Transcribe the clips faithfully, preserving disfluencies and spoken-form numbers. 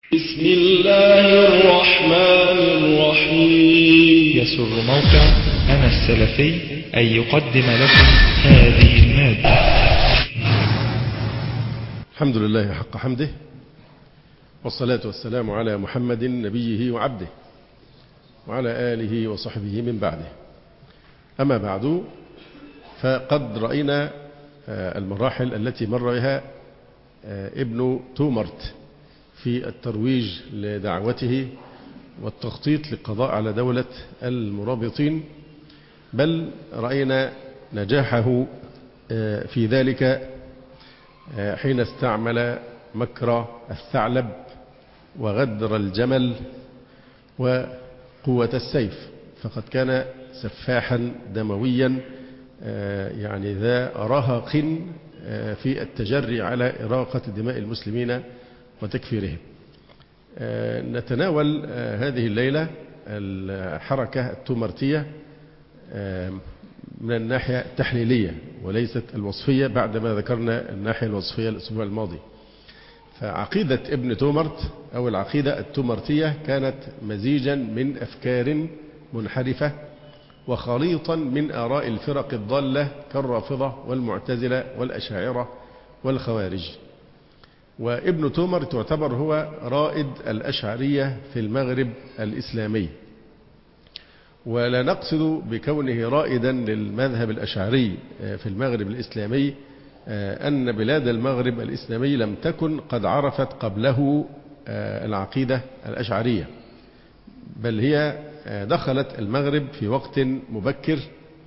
بسم الله الرحمن الرحيم. يسر موقع أنا السلفي أن يقدم لكم هذه المادة. الحمد لله حق حمده، والصلاة والسلام على محمد نبيه وعبده وعلى آله وصحبه من بعده. أما بعد، فقد رأينا المراحل التي مر بها ابن تومرت في الترويج لدعوته والتخطيط للقضاء على دولة المرابطين، بل رأينا نجاحه في ذلك حين استعمل مكر الثعلب وغدر الجمل وقوة السيف، فقد كان سفاحا دمويا يعني ذا رهق في التجري على إراقة دماء المسلمين وتكفيرهم. نتناول هذه الليلة الحركة التومرتية من الناحية التحليلية وليست الوصفية، بعدما ذكرنا الناحية الوصفية الأسبوع الماضي. فعقيدة ابن تومرت أو العقيدة التومرتية كانت مزيجا من أفكار منحرفة وخليطا من آراء الفرق الضالة كالرافضة والمعتزلة والأشاعرة والخوارج. وابن تومرت تعتبر هو رائد الأشعرية في المغرب الإسلامي، ولا نقصد بكونه رائدا للمذهب الأشعري في المغرب الإسلامي أن بلاد المغرب الإسلامي لم تكن قد عرفت قبله العقيدة الأشعرية، بل هي دخلت المغرب في وقت مبكر.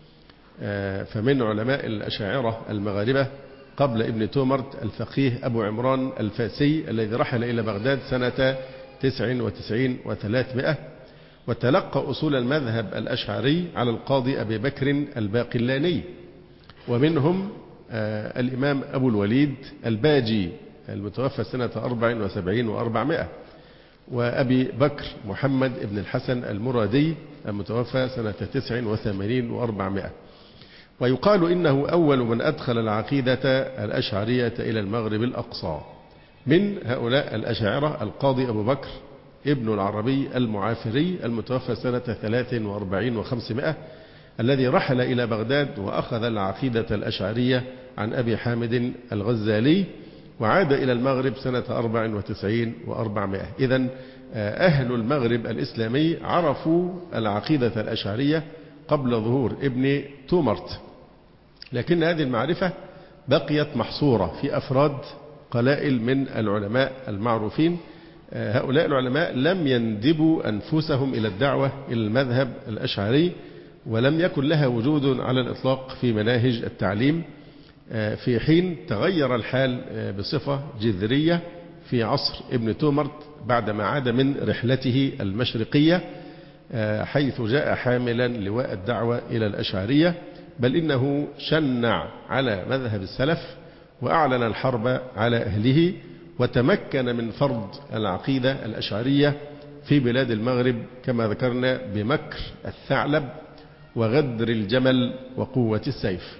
فمن علماء الأشاعرة المغاربة قبل ابن تومرت الفقيه أبو عمران الفاسي الذي رحل إلى بغداد سنة تسع وتسعين وثلاثمائة، وتلقى أصول المذهب الأشعري على القاضي أبي بكر الباقلاني، ومنهم آه الإمام أبو الوليد الباجي المتوفى سنة أربع وسبعين وأربعمائة، وأبي بكر محمد بن الحسن المرادي المتوفى سنة تسع وثمانين وأربعمائة. ويقال إنه أول من أدخل العقيدة الأشعرية إلى المغرب الأقصى. من هؤلاء الأشاعرة القاضي أبو بكر ابن العربي المعافري المتوفى سنة ثلاث وأربعين وخمسمائة، الذي رحل إلى بغداد وأخذ العقيدة الأشعرية عن أبي حامد الغزالي، وعاد إلى المغرب سنة أربع وتسعين وأربعمائة. إذن أهل المغرب الإسلامي عرفوا العقيدة الأشعرية قبل ظهور ابن تومرت، لكن هذه المعرفة بقيت محصورة في أفراد قلائل من العلماء المعروفين. هؤلاء العلماء لم يندبوا أنفسهم إلى الدعوة إلى المذهب الأشعري، ولم يكن لها وجود على الإطلاق في مناهج التعليم، في حين تغير الحال بصفة جذرية في عصر ابن تومرت بعدما عاد من رحلته المشرقية، حيث جاء حاملا لواء الدعوة إلى الأشعرية، بل إنه شنع على مذهب السلف وأعلن الحرب على أهله، وتمكن من فرض العقيدة الأشعرية في بلاد المغرب كما ذكرنا بمكر الثعلب وغدر الجمل وقوة السيف.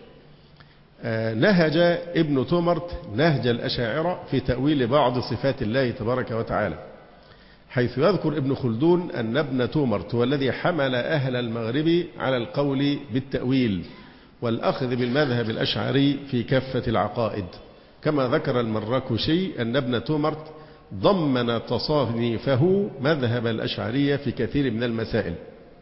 نهج ابن تومرت نهج الأشاعرة في تأويل بعض صفات الله تبارك وتعالى، حيث يذكر ابن خلدون أن ابن تومرت هو الذي حمل أهل المغرب على القول بالتأويل والأخذ بالمذهب الأشعري في كافة العقائد، كما ذكر المراكشي أن ابن تومرت ضمن تصانيفه مذهب الأشعرية في كثير من المسائل،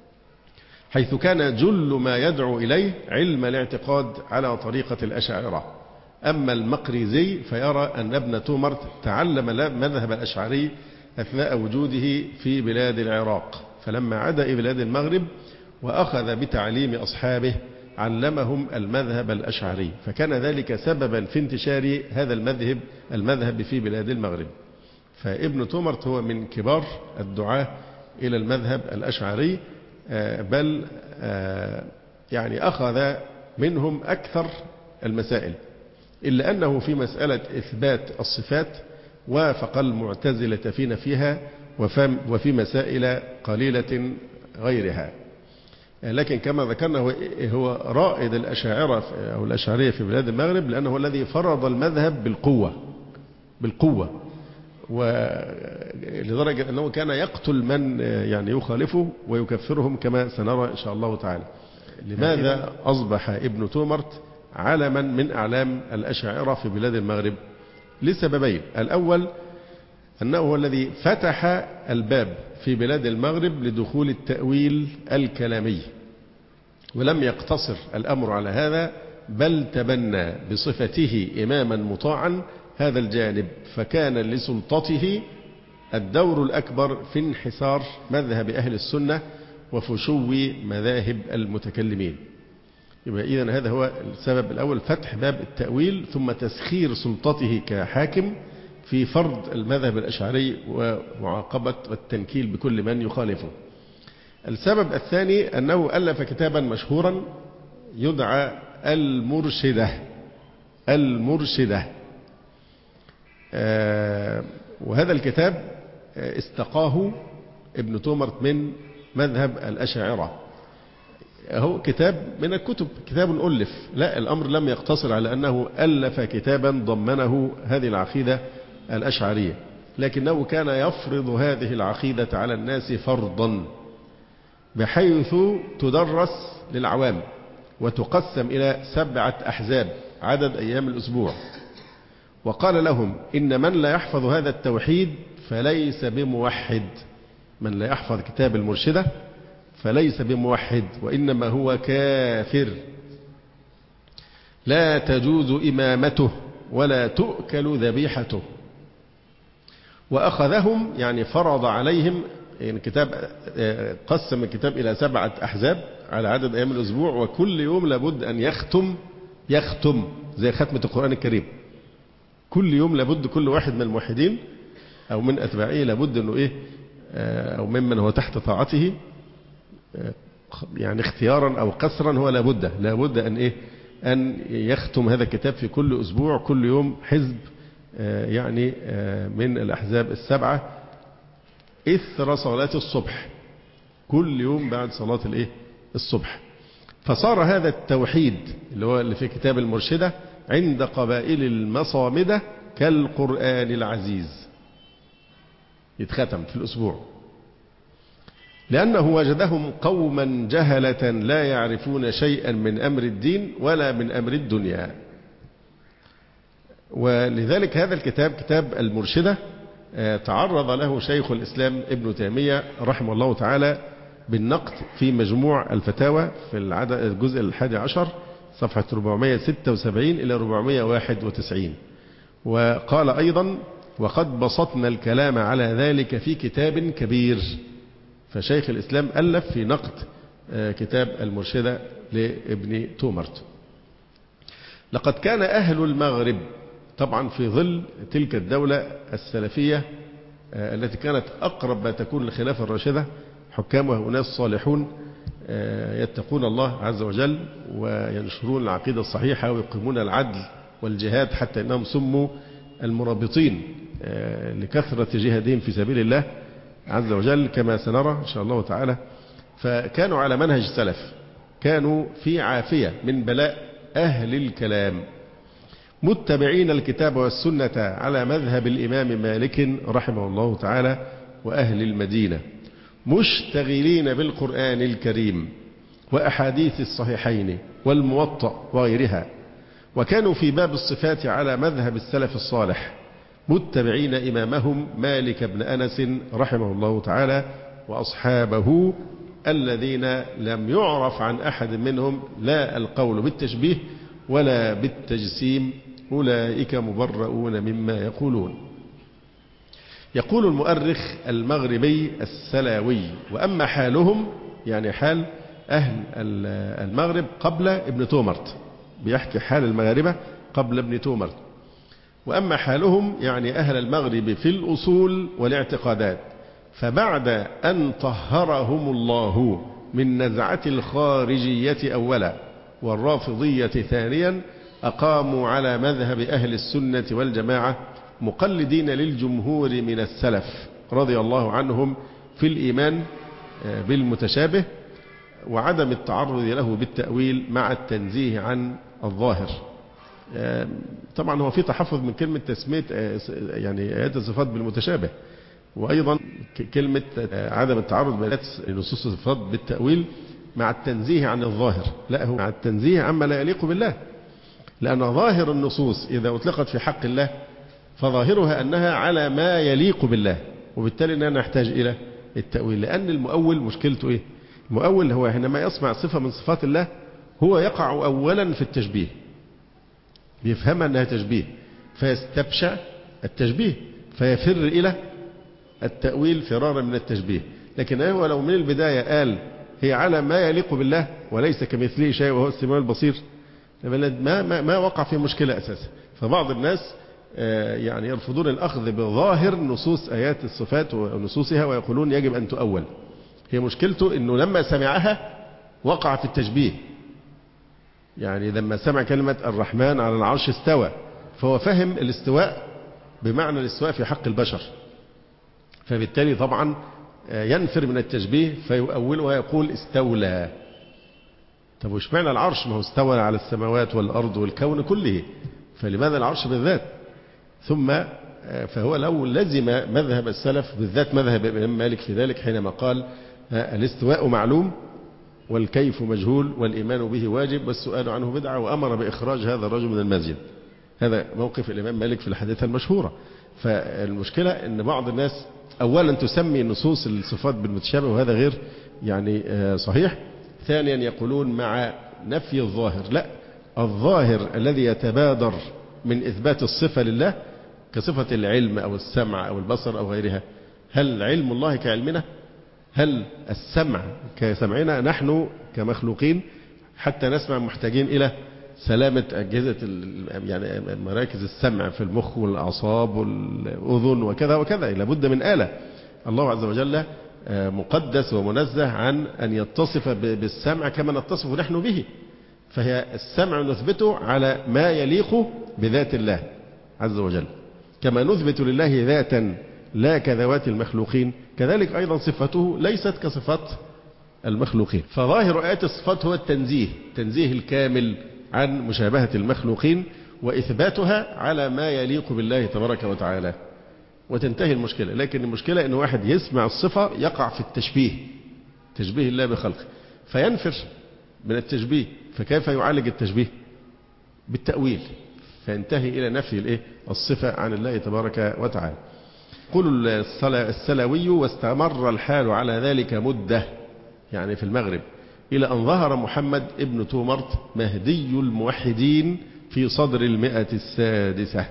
حيث كان جل ما يدعو إليه علم الاعتقاد على طريقة الأشاعرة. أما المقريزي فيرى أن ابن تومرت تعلم مذهب الأشعري أثناء وجوده في بلاد العراق، فلما عاد إلى بلاد المغرب وأخذ بتعليم أصحابه علمهم المذهب الأشعري، فكان ذلك سببا في انتشار هذا المذهب المذهب في بلاد المغرب. فابن تومرت هو من كبار الدعاة إلى المذهب الأشعري، بل يعني أخذ منهم أكثر المسائل، إلا أنه في مسألة إثبات الصفات وافق المعتزلة في نفيها، وفي مسائل قليلة غيرها. لكن كما ذكرنا هو رائد الأشاعرة أو الأشعرية في بلاد المغرب، لأنه الذي فرض المذهب بالقوة بالقوة ولدرجة لدرجة أنه كان يقتل من يعني يخالفه ويكفرهم كما سنرى إن شاء الله تعالى. لماذا أصبح ابن تومرت علما من أعلام الأشاعرة في بلاد المغرب؟ لسببين. الأول أنه هو الذي فتح الباب في بلاد المغرب لدخول التأويل الكلامي، ولم يقتصر الأمر على هذا، بل تبنى بصفته إماما مطاعا هذا الجانب، فكان لسلطته الدور الأكبر في انحسار مذهب أهل السنة وفشو مذاهب المتكلمين. يبقى إذن هذا هو السبب الأول، فتح باب التأويل، ثم تسخير سلطته كحاكم في فرض المذهب الأشعري ومعاقبة والتنكيل بكل من يخالفه. السبب الثاني أنه ألف كتابا مشهورا يدعى المرشدة. المرشدة آه وهذا الكتاب استقاه ابن تومرت من مذهب الأشاعرة. هو كتاب من الكتب، كتاب ألف، لا، الأمر لم يقتصر على أنه ألف كتابا ضمنه هذه العقيدة الأشعرية، لكنه كان يفرض هذه العقيدة على الناس فرضا، بحيث تدرس للعوام وتقسم إلى سبعة أحزاب عدد أيام الأسبوع. وقال لهم إن من لا يحفظ هذا التوحيد فليس بموحد، من لا يحفظ كتاب المرشدة فليس بموحد، وإنما هو كافر، لا تجوز إمامته ولا تؤكل ذبيحته. وأخذهم يعني فرض عليهم، يعني كتاب قسم الكتاب إلى سبعة أحزاب على عدد أيام الأسبوع، وكل يوم لابد أن يختم يختم زي ختمة القرآن الكريم. كل يوم لابد كل واحد من الموحدين أو من أتباعه لابد أنه إيه أو ممن هو تحت طاعته يعني اختيارا أو قسرا، هو لابد لابد أن إيه أن يختم هذا الكتاب في كل أسبوع، كل يوم حزب يعني من الأحزاب السبعة إثر صلاة الصبح، كل يوم بعد صلاة الإيه الصبح. فصار هذا التوحيد اللي هو اللي في كتاب المرشدة عند قبائل المصامدة كالقرآن العزيز، يتختم في الأسبوع، لأنه وجدهم قوما جهلة لا يعرفون شيئا من أمر الدين ولا من أمر الدنيا. ولذلك هذا الكتاب كتاب المرشدة تعرض له شيخ الإسلام ابن تيمية رحمه الله تعالى بالنقد في مجموع الفتاوى في العدد الجزء الحادي عشر صفحة أربعمائة وستة وسبعين إلى أربعمائة وواحد وتسعين. وقال أيضا وقد بسطنا الكلام على ذلك في كتاب كبير. فشيخ الإسلام ألف في نقد كتاب المرشدة لابن تومرت. لقد كان أهل المغرب طبعا في ظل تلك الدولة السلفية التي كانت أقرب ما تكون للخلافة الراشدة، حكامها أناس صالحون يتقون الله عز وجل وينشرون العقيدة الصحيحة ويقيمون العدل والجهاد، حتى أنهم سموا المرابطين لكثرة جهادهم في سبيل الله عز وجل كما سنرى إن شاء الله تعالى. فكانوا على منهج السلف، كانوا في عافية من بلاء أهل الكلام، متبعين الكتاب والسنة على مذهب الإمام مالك رحمه الله تعالى وأهل المدينة، مشتغلين بالقرآن الكريم وأحاديث الصحيحين والموطأ وغيرها. وكانوا في باب الصفات على مذهب السلف الصالح، متبعين إمامهم مالك بن أنس رحمه الله تعالى وأصحابه الذين لم يعرف عن أحد منهم لا القول بالتشبيه ولا بالتجسيم، أولئك مبرؤون مما يقولون. يقول المؤرخ المغربي السلاوي وأما حالهم، يعني حال أهل المغرب قبل ابن تومرت، بيحكي حال المغاربة قبل ابن تومرت. وأما حالهم يعني أهل المغرب في الأصول والاعتقادات، فبعد أن طهرهم الله من نزعة الخارجية أولا والرافضية ثانيا، أقاموا على مذهب أهل السنة والجماعة مقلدين للجمهور من السلف رضي الله عنهم في الإيمان بالمتشابه وعدم التعرض له بالتأويل مع التنزيه عن الظاهر. طبعا هو في تحفظ من كلمة تسمية يعني آيات الصفات بالمتشابه، وأيضا كلمة عدم التعرض بين نصوص الصفات بالتأويل مع التنزيه عن الظاهر، لا، هو مع التنزيه عما لا يليق بالله، لأن ظاهر النصوص إذا أطلقت في حق الله فظاهرها أنها على ما يليق بالله، وبالتالي أننا نحتاج إلى التأويل. لأن المؤول مشكلته إيه؟ المؤول هو حينما يسمع صفة من صفات الله هو يقع أولا في التشبيه، بيفهمها أنها تشبيه فيستبشع التشبيه فيفر إلى التأويل فرارا من التشبيه. لكن هو لو من البداية قال هي على ما يليق بالله وليس كمثله شيء وهو السميع البصير، ما, ما, ما وقع في مشكلة أساسا. فبعض الناس يعني يرفضون الأخذ بظاهر نصوص آيات الصفات ونصوصها ويقولون يجب أن تؤول. هي مشكلته أنه لما سمعها وقع في التشبيه، يعني لما سمع كلمة الرحمن على العرش استوى فهو فهم الاستواء بمعنى الاستواء في حق البشر، فبالتالي طبعا ينفر من التشبيه فيؤوله ويقول استولى. طب وش معنى العرش؟ ما هو استوى على السماوات والأرض والكون كله، فلماذا العرش بالذات؟ ثم فهو لو لزم مذهب السلف بالذات مذهب الإمام مالك في ذلك حينما قال الاستواء معلوم والكيف مجهول والإيمان به واجب والسؤال عنه بدعة، وأمر بإخراج هذا الرجل من المسجد. هذا موقف الإمام مالك في الحديثة المشهورة. فالمشكلة أن بعض الناس أولا تسمي نصوص الصفات بالمتشابه وهذا غير يعني صحيح. ثانيا يقولون مع نفي الظاهر، لا، الظاهر الذي يتبادر من إثبات الصفة لله كصفة العلم أو السمع أو البصر أو غيرها، هل علم الله كعلمنا؟ هل السمع كسمعنا نحن كمخلوقين حتى نسمع محتاجين إلى سلامة أجهزة يعني مراكز السمع في المخ والأعصاب والأذن وكذا وكذا، لابد من آلة. الله عز وجل مقدس ومنزه عن أن يتصف بالسمع كما نتصف نحن به، فهي السمع نثبته على ما يليق بذات الله عز وجل، كما نثبت لله ذاتا لا كذوات المخلوقين، كذلك أيضا صفته ليست كصفات المخلوقين. فظاهر آيات الصفات هو التنزيه، تنزيه الكامل عن مشابهة المخلوقين وإثباتها على ما يليق بالله تبارك وتعالى، وتنتهي المشكلة. لكن المشكلة أن واحد يسمع الصفة يقع في التشبيه، تشبيه الله بخلقه، فينفر من التشبيه. فكيف يعالج التشبيه؟ بالتأويل، فينتهي إلى نفي الإيه؟ الصفة عن الله تبارك وتعالى. يقول السلوي واستمر الحال على ذلك مدة، يعني في المغرب، إلى أن ظهر محمد ابن تومرت مهدي الموحدين في صدر المئة السادسة.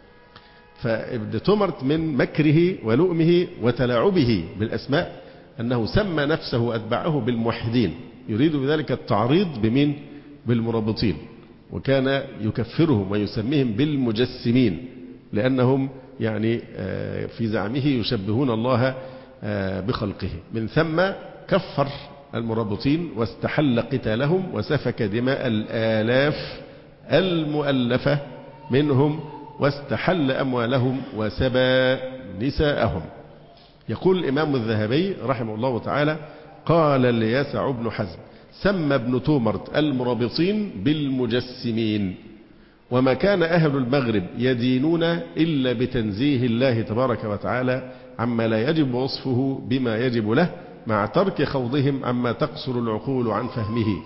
فابن تومرت من مكره ولؤمه وتلاعبه بالأسماء أنه سمى نفسه وأتباعه بالموحدين، يريد بذلك التعريض بمين؟ بالمربطين، وكان يكفرهم ويسميهم بالمجسمين لأنهم يعني في زعمه يشبهون الله بخلقه. من ثم كفر المربطين واستحل قتالهم وسفك دماء الآلاف المؤلفة منهم واستحل أموالهم وسبى نساءهم. يقول الإمام الذهبي رحمه الله تعالى قال اليسع بن حزم سمى ابن تومرت المرابطين بالمجسمين، وما كان أهل المغرب يدينون إلا بتنزيه الله تبارك وتعالى عما لا يجب وصفه بما يجب له، مع ترك خوضهم عما تقصر العقول عن فهمه.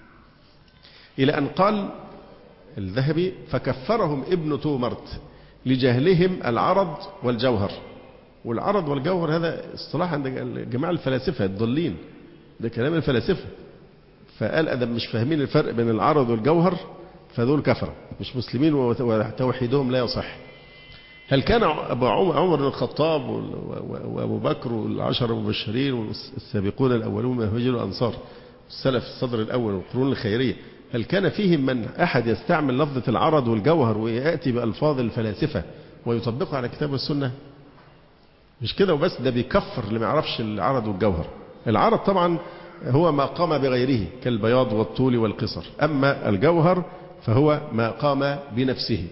إلى أن قال الذهبي فكفرهم ابن تومرت لجهلهم العرض والجوهر. والعرض والجوهر هذا اصطلاح عند جماعة الفلاسفة الضالين، ده كلام الفلاسفة. فقال أدم مش فاهمين الفرق بين العرض والجوهر فدول كفرة مش مسلمين وتوحيدهم لا يصح. هل كان أبو عمر بن الخطاب وأبو بكر والعشر المبشرين والسابقون الأولون من المهاجرين والأنصار السلف الصدر الأول والقرون الخيرية، هل كان فيهم من أحد يستعمل لفظة العرض والجوهر ويأتي بألفاظ الفلاسفة ويطبقها على كتاب السنة؟ مش كده وبس، ده بيكفر اللي ما يعرفش العرض والجوهر. العرض طبعا هو ما قام بغيره كالبياض والطول والقصر، أما الجوهر فهو ما قام بنفسه.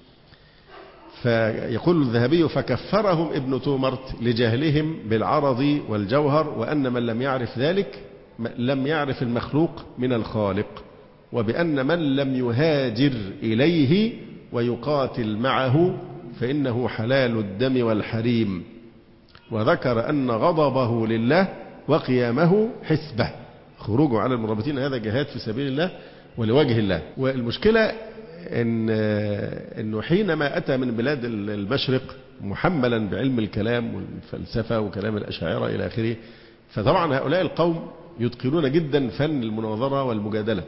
فيقول الذهبي فكفرهم ابن تومرت لجهلهم بالعرض والجوهر، وأن من لم يعرف ذلك لم يعرف المخلوق من الخالق، وبأن من لم يهاجر إليه ويقاتل معه فإنه حلال الدم والحريم، وذكر أن غضبه لله وقيامه حسبه، خروجه على المرابطين هذا جهاد في سبيل الله ولوجه الله. والمشكلة إن إنه حينما أتى من بلاد المشرق محملا بعلم الكلام والفلسفة وكلام الأشاعرة إلى آخره، فطبعا هؤلاء القوم يتقنون جدا فن المناظرة والمجادلة،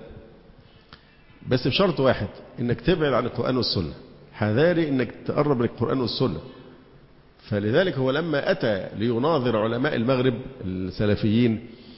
بس بشرط واحد، إنك تبعد عن القرآن والسنة، حذاري إنك تقرب من القرآن والسنة. فلذلك هو لما أتى ليناظر علماء المغرب السلفيين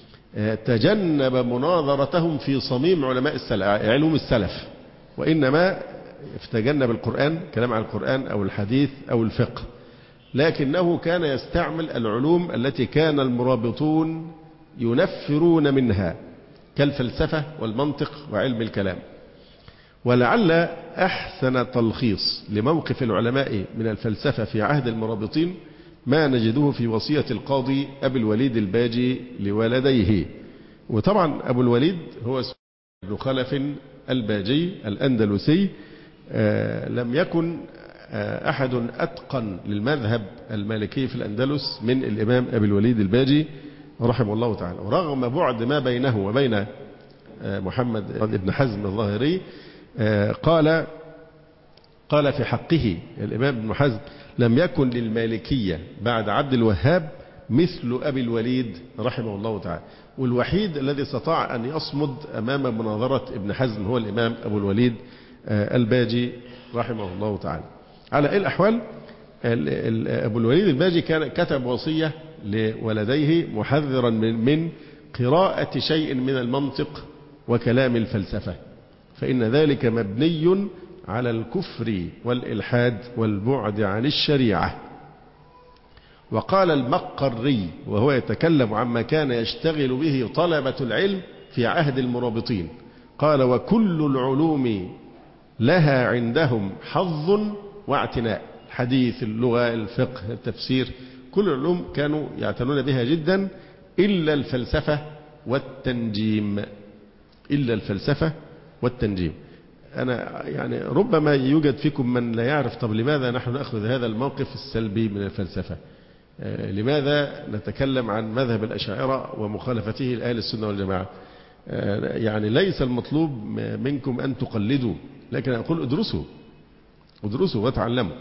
تجنب مناظرتهم في صميم علماء السلف علوم السلف، وإنما تجنب القرآن، كلام عن القرآن أو الحديث أو الفقه، لكنه كان يستعمل العلوم التي كان المرابطون ينفرون منها كالفلسفة والمنطق وعلم الكلام. ولعل أحسن تلخيص لموقف العلماء من الفلسفة في عهد المرابطين ما نجده في وصية القاضي أبي الوليد الباجي لولديه. وطبعا أبو الوليد هو ابن خلف الباجي الأندلسي. آه لم يكن آه أحد أتقن للمذهب المالكي في الأندلس من الإمام أبي الوليد الباجي رحمه الله تعالى، ورغم بعد ما بينه وبين آه محمد بن حزم الظاهري آه قال قال في حقه الإمام ابن حزم: لم يكن للمالكية بعد عبد الوهاب مثل أبي الوليد رحمه الله تعالى. والوحيد الذي استطاع أن يصمد أمام مناظرة ابن حزم هو الإمام أبو الوليد الباجي رحمه الله تعالى. على أي الأحوال أبو الوليد الباجي كان كتب وصية لولديه محذرا من قراءة شيء من المنطق وكلام الفلسفة، فإن ذلك مبني على الكفر والإلحاد والبعد عن الشريعة. وقال المقري وهو يتكلم عما كان يشتغل به طلبة العلم في عهد المرابطين، قال: وكل العلوم لها عندهم حظ واعتناء، الحديث، اللغة، الفقه، التفسير، كل العلوم كانوا يعتنون بها جدا إلا الفلسفة والتنجيم، إلا الفلسفة والتنجيم. أنا يعني ربما يوجد فيكم من لا يعرف، طب لماذا نحن نأخذ هذا الموقف السلبي من الفلسفة؟ لماذا نتكلم عن مذهب الأشاعرة ومخالفته لأهل السنة والجماعة؟ يعني ليس المطلوب منكم أن تقلدوا، لكن أقول ادرسوا ادرسوا وتعلموا.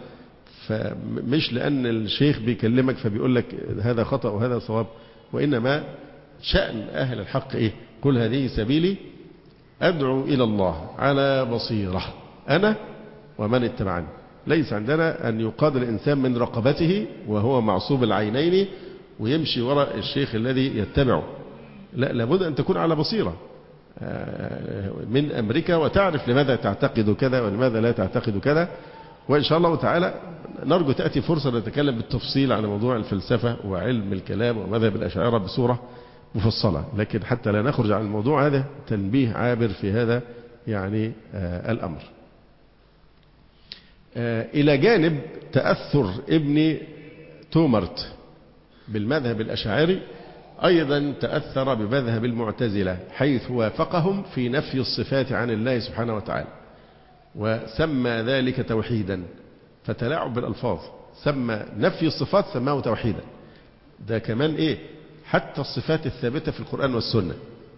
فمش لأن الشيخ بيكلمك فبيقول لك هذا خطأ وهذا صواب، وإنما شأن أهل الحق إيه؟ كل هذه سبيلي أدعو إلى الله على بصيرة أنا ومن اتبعني. ليس عندنا أن يقاد الإنسان من رقبته وهو معصوب العينين ويمشي وراء الشيخ الذي يتبعه، لا، لابد أن تكون على بصيرة من أمريكا وتعرف لماذا تعتقد كذا ولماذا لا تعتقد كذا. وإن شاء الله تعالى نرجو تأتي فرصة نتكلم بالتفصيل عن موضوع الفلسفة وعلم الكلام ومذهب الأشاعرة بصورة مفصلة، لكن حتى لا نخرج عن الموضوع هذا تنبيه عابر في هذا يعني آه الأمر. آه إلى جانب تأثر ابن تومرت بالمذهب الأشاعري، أيضا تأثر بمذهب المعتزلة حيث وافقهم في نفي الصفات عن الله سبحانه وتعالى، وسمى ذلك توحيدا، فتلاعب بالألفاظ، سمى نفي الصفات سماه توحيدا. ده كمان إيه؟ حتى الصفات الثابتة في القرآن والسنة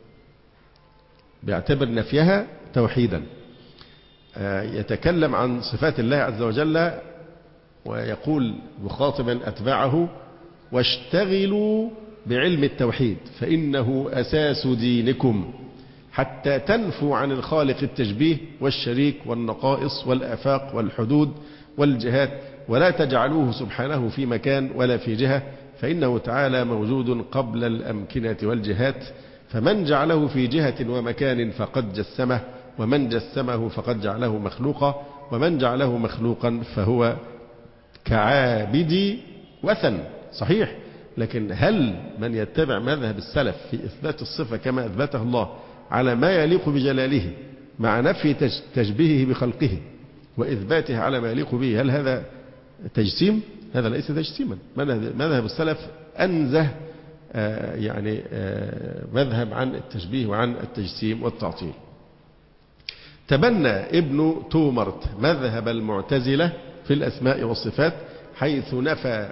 بيعتبر نفيها توحيدا. يتكلم عن صفات الله عز وجل ويقول مخاطبا أتباعه: واشتغلوا بعلم التوحيد فإنه أساس دينكم حتى تنفوا عن الخالق التشبيه والشريك والنقائص والآفاق والحدود والجهات، ولا تجعلوه سبحانه في مكان ولا في جهة، فإنه تعالى موجود قبل الأمكنة والجهات، فمن جعله في جهة ومكان فقد جسمه، ومن جسمه فقد جعله مخلوقا، ومن جعله مخلوقا فهو كعابد وثن. صحيح، لكن هل من يتبع مذهب السلف في إثبات الصفة كما أثبتها الله على ما يليق بجلاله مع نفي تشبيهه بخلقه وإثباته على ما يليق به، هل هذا تجسيم؟ هذا ليس تجسيما. مذهب السلف أنزه يعني مذهب عن التشبيه وعن التجسيم والتعطيل. تبنى ابن تومرت مذهب المعتزلة في الأسماء والصفات حيث نفى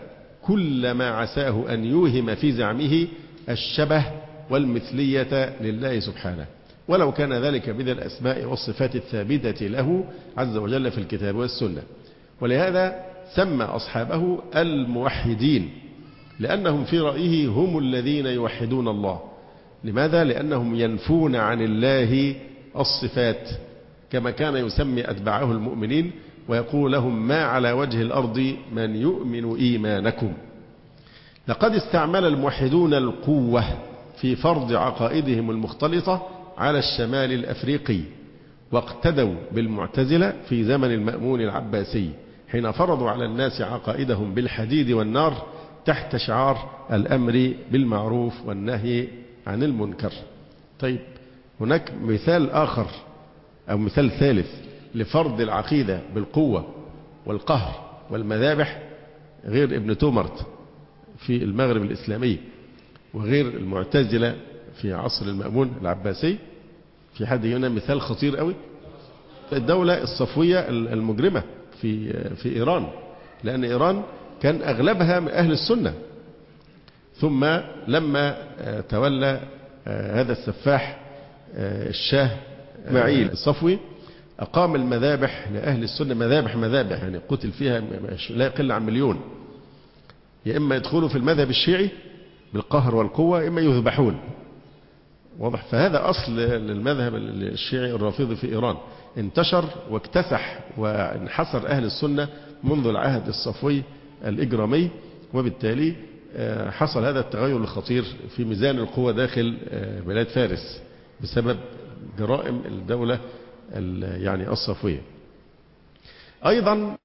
كل ما عساه أن يوهم في زعمه الشبه والمثلية لله سبحانه، ولو كان ذلك بذي الأسماء والصفات الثابتة له عز وجل في الكتاب والسنة. ولهذا سمى أصحابه الموحدين، لأنهم في رأيه هم الذين يوحدون الله. لماذا؟ لأنهم ينفون عن الله الصفات، كما كان يسمي أتباعه المؤمنين ويقول لهم ما على وجه الأرض من يؤمن إيمانكم. لقد استعمل الموحدون القوة في فرض عقائدهم المختلطة على الشمال الأفريقي، واقتدوا بالمعتزلة في زمن المأمون العباسي حين فرضوا على الناس عقائدهم بالحديد والنار تحت شعار الأمر بالمعروف والنهي عن المنكر. طيب، هناك مثال آخر أو مثال ثالث لفرض العقيدة بالقوة والقهر والمذابح غير ابن تومرت في المغرب الإسلامي وغير المعتزلة في عصر المأمون العباسي. في حد هنا مثال خطير قوي، الدولة الصفوية المجرمة في في إيران، لأن إيران كان أغلبها من أهل السنة، ثم لما تولى هذا السفاح الشاه إسماعيل الصفوي أقام المذابح لأهل السنة، مذابح مذابح يعني قتل فيها لا يقل عن مليون، يا إما يدخلوا في المذهب الشيعي بالقهر والقوة، يا إما يذبحون. واضح؟ فهذا أصل للمذهب الشيعي الرافضي في إيران، انتشر واكتسح وانحصر أهل السنة منذ العهد الصفوي الإجرامي، وبالتالي حصل هذا التغير الخطير في ميزان القوة داخل بلاد فارس بسبب جرائم الدولة يعني الصفوية. أيضا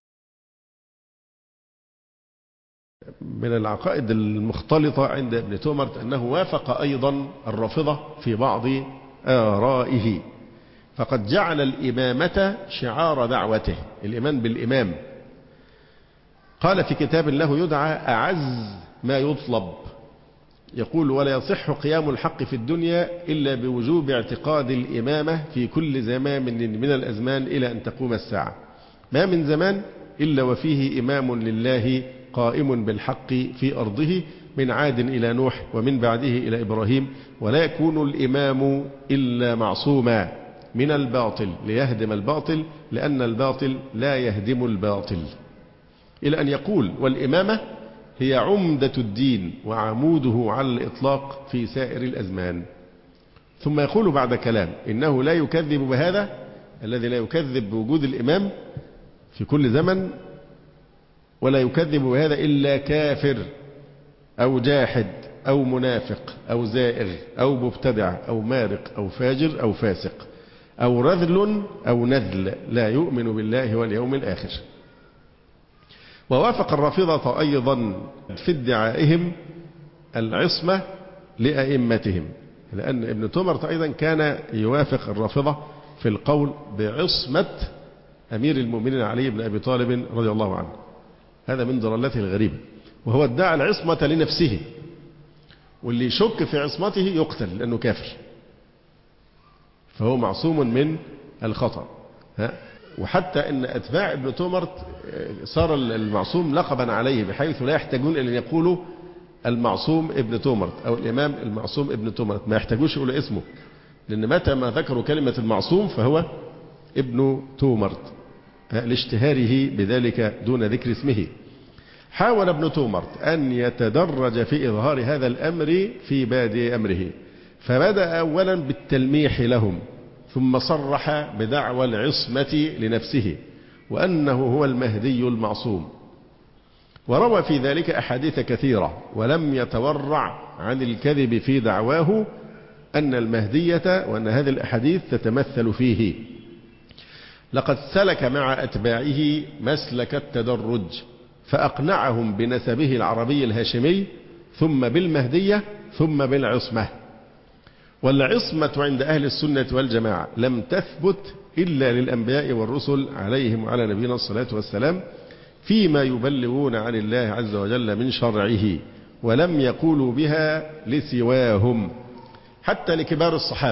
من العقائد المختلطة عند ابن تومرت أنه وافق أيضا الرافضة في بعض آرائه، فقد جعل الإمامة شعار دعوته، الإيمان بالإمام. قال في كتاب له يدعى أعز ما يطلب، يقول: ولا يصح قيام الحق في الدنيا إلا بوجوب اعتقاد الإمامة في كل زمان من الأزمان إلى أن تقوم الساعة. ما من زمان إلا وفيه إمام لله قائم بالحق في أرضه، من عاد إلى نوح ومن بعده إلى إبراهيم، ولا يكون الإمام إلا معصوما من الباطل ليهدم الباطل، لأن الباطل لا يهدم الباطل، إلى أن يقول: والإمامة هي عمدة الدين وعموده على الإطلاق في سائر الأزمان. ثم يقول بعد كلام: إنه لا يكذب بهذا، الذي لا يكذب بوجود الإمام في كل زمن، ولا يكذب بهذا إلا كافر أو جاحد أو منافق أو زائغ أو مبتدع أو مارق أو فاجر أو فاسق أو رذل أو نذل لا يؤمن بالله واليوم الآخر. ووافق الرافضة أيضا في ادعائهم العصمة لأئمتهم، لأن ابن تومرت أيضا كان يوافق الرافضة في القول بعصمة أمير المؤمنين علي بن أبي طالب رضي الله عنه. هذا من ضلالته الغريبة، وهو ادعى العصمة لنفسه، واللي يشك في عصمته يقتل لأنه كافر، فهو معصوم من الخطأ. ها؟ وحتى أن أتباع ابن تومرت صار المعصوم لقبا عليه، بحيث لا يحتاجون إلى أن يقولوا المعصوم ابن تومرت أو الإمام المعصوم ابن تومرت، ما يحتاجوش يقولوا اسمه، لأن متى ما ذكروا كلمة المعصوم فهو ابن تومرت لاشتهاره بذلك دون ذكر اسمه. حاول ابن تومرت أن يتدرج في إظهار هذا الأمر في بادئ أمره، فبدأ أولا بالتلميح لهم، ثم صرح بدعوى العصمة لنفسه وأنه هو المهدي المعصوم، وروى في ذلك أحاديث كثيرة، ولم يتورع عن الكذب في دعواه أن المهدية وأن هذه الأحاديث تتمثل فيه. لقد سلك مع أتباعه مسلك التدرج، فأقنعهم بنسبه العربي الهاشمي، ثم بالمهدية، ثم بالعصمة. والعصمة عند أهل السنة والجماعة لم تثبت إلا للأنبياء والرسل عليهم وعلى نبينا الصلاة والسلام فيما يبلغون عن الله عز وجل من شرعه، ولم يقولوا بها لسواهم. حتى لكبار الصحابة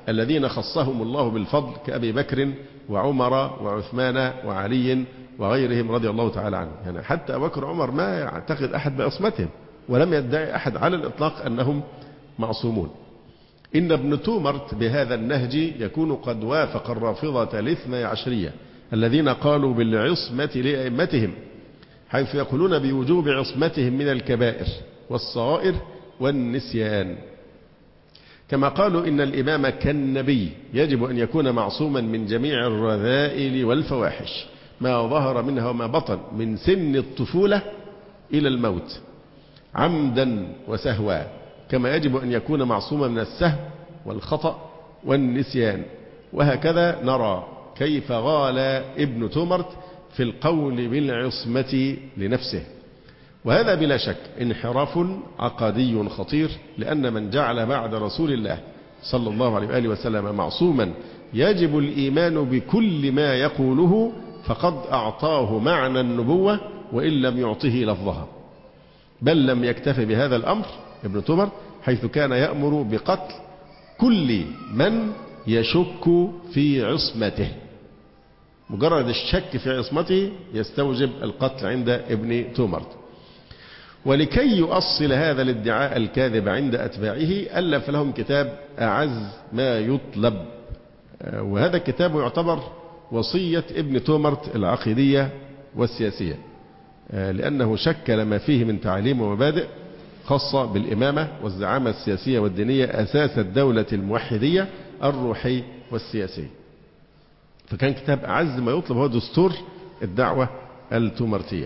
الذين خصهم الله بالفضل كأبي بكر وعمر وعثمان وعلي وغيرهم رضي الله تعالى عنهم. يعني حتى أبو بكر وعمر ما يعتقد أحد بعصمتهم، ولم يدعي أحد على الإطلاق أنهم معصومون. إن ابن تومرت بهذا النهج يكون قد وافق الرافضة الاثني عشرية الذين قالوا بالعصمة لأئمتهم، حيث يقولون بوجوب عصمتهم من الكبائر والصغائر والنسيان، كما قالوا إن الإمام كالنبي يجب أن يكون معصوما من جميع الرذائل والفواحش ما ظهر منها وما بطن من سن الطفولة إلى الموت عمدا وسهوا، كما يجب أن يكون معصوما من السهو والخطأ والنسيان. وهكذا نرى كيف غال ابن تومرت في القول بالعصمة لنفسه، وهذا بلا شك انحراف عقدي خطير، لأن من جعل بعد رسول الله صلى الله عليه وآله وسلم معصوما يجب الإيمان بكل ما يقوله فقد أعطاه معنى النبوة وإن لم يعطه لفظها، بل لم يكتف بهذا الأمر ابن تومر، حيث كان يأمر بقتل كل من يشك في عصمته. مجرد الشك في عصمته يستوجب القتل عند ابن تومرت. ولكي يؤصل هذا الادعاء الكاذب عند أتباعه ألف لهم كتاب أعز ما يطلب، وهذا الكتاب يعتبر وصية ابن تومرت العقيدية والسياسية، لأنه شكل ما فيه من تعاليم ومبادئ خاصة بالإمامة والزعامة السياسية والدينية أساس الدولة الموحدية الروحي والسياسي. فكان كتاب أعز ما يطلب هو دستور الدعوة التومرتية.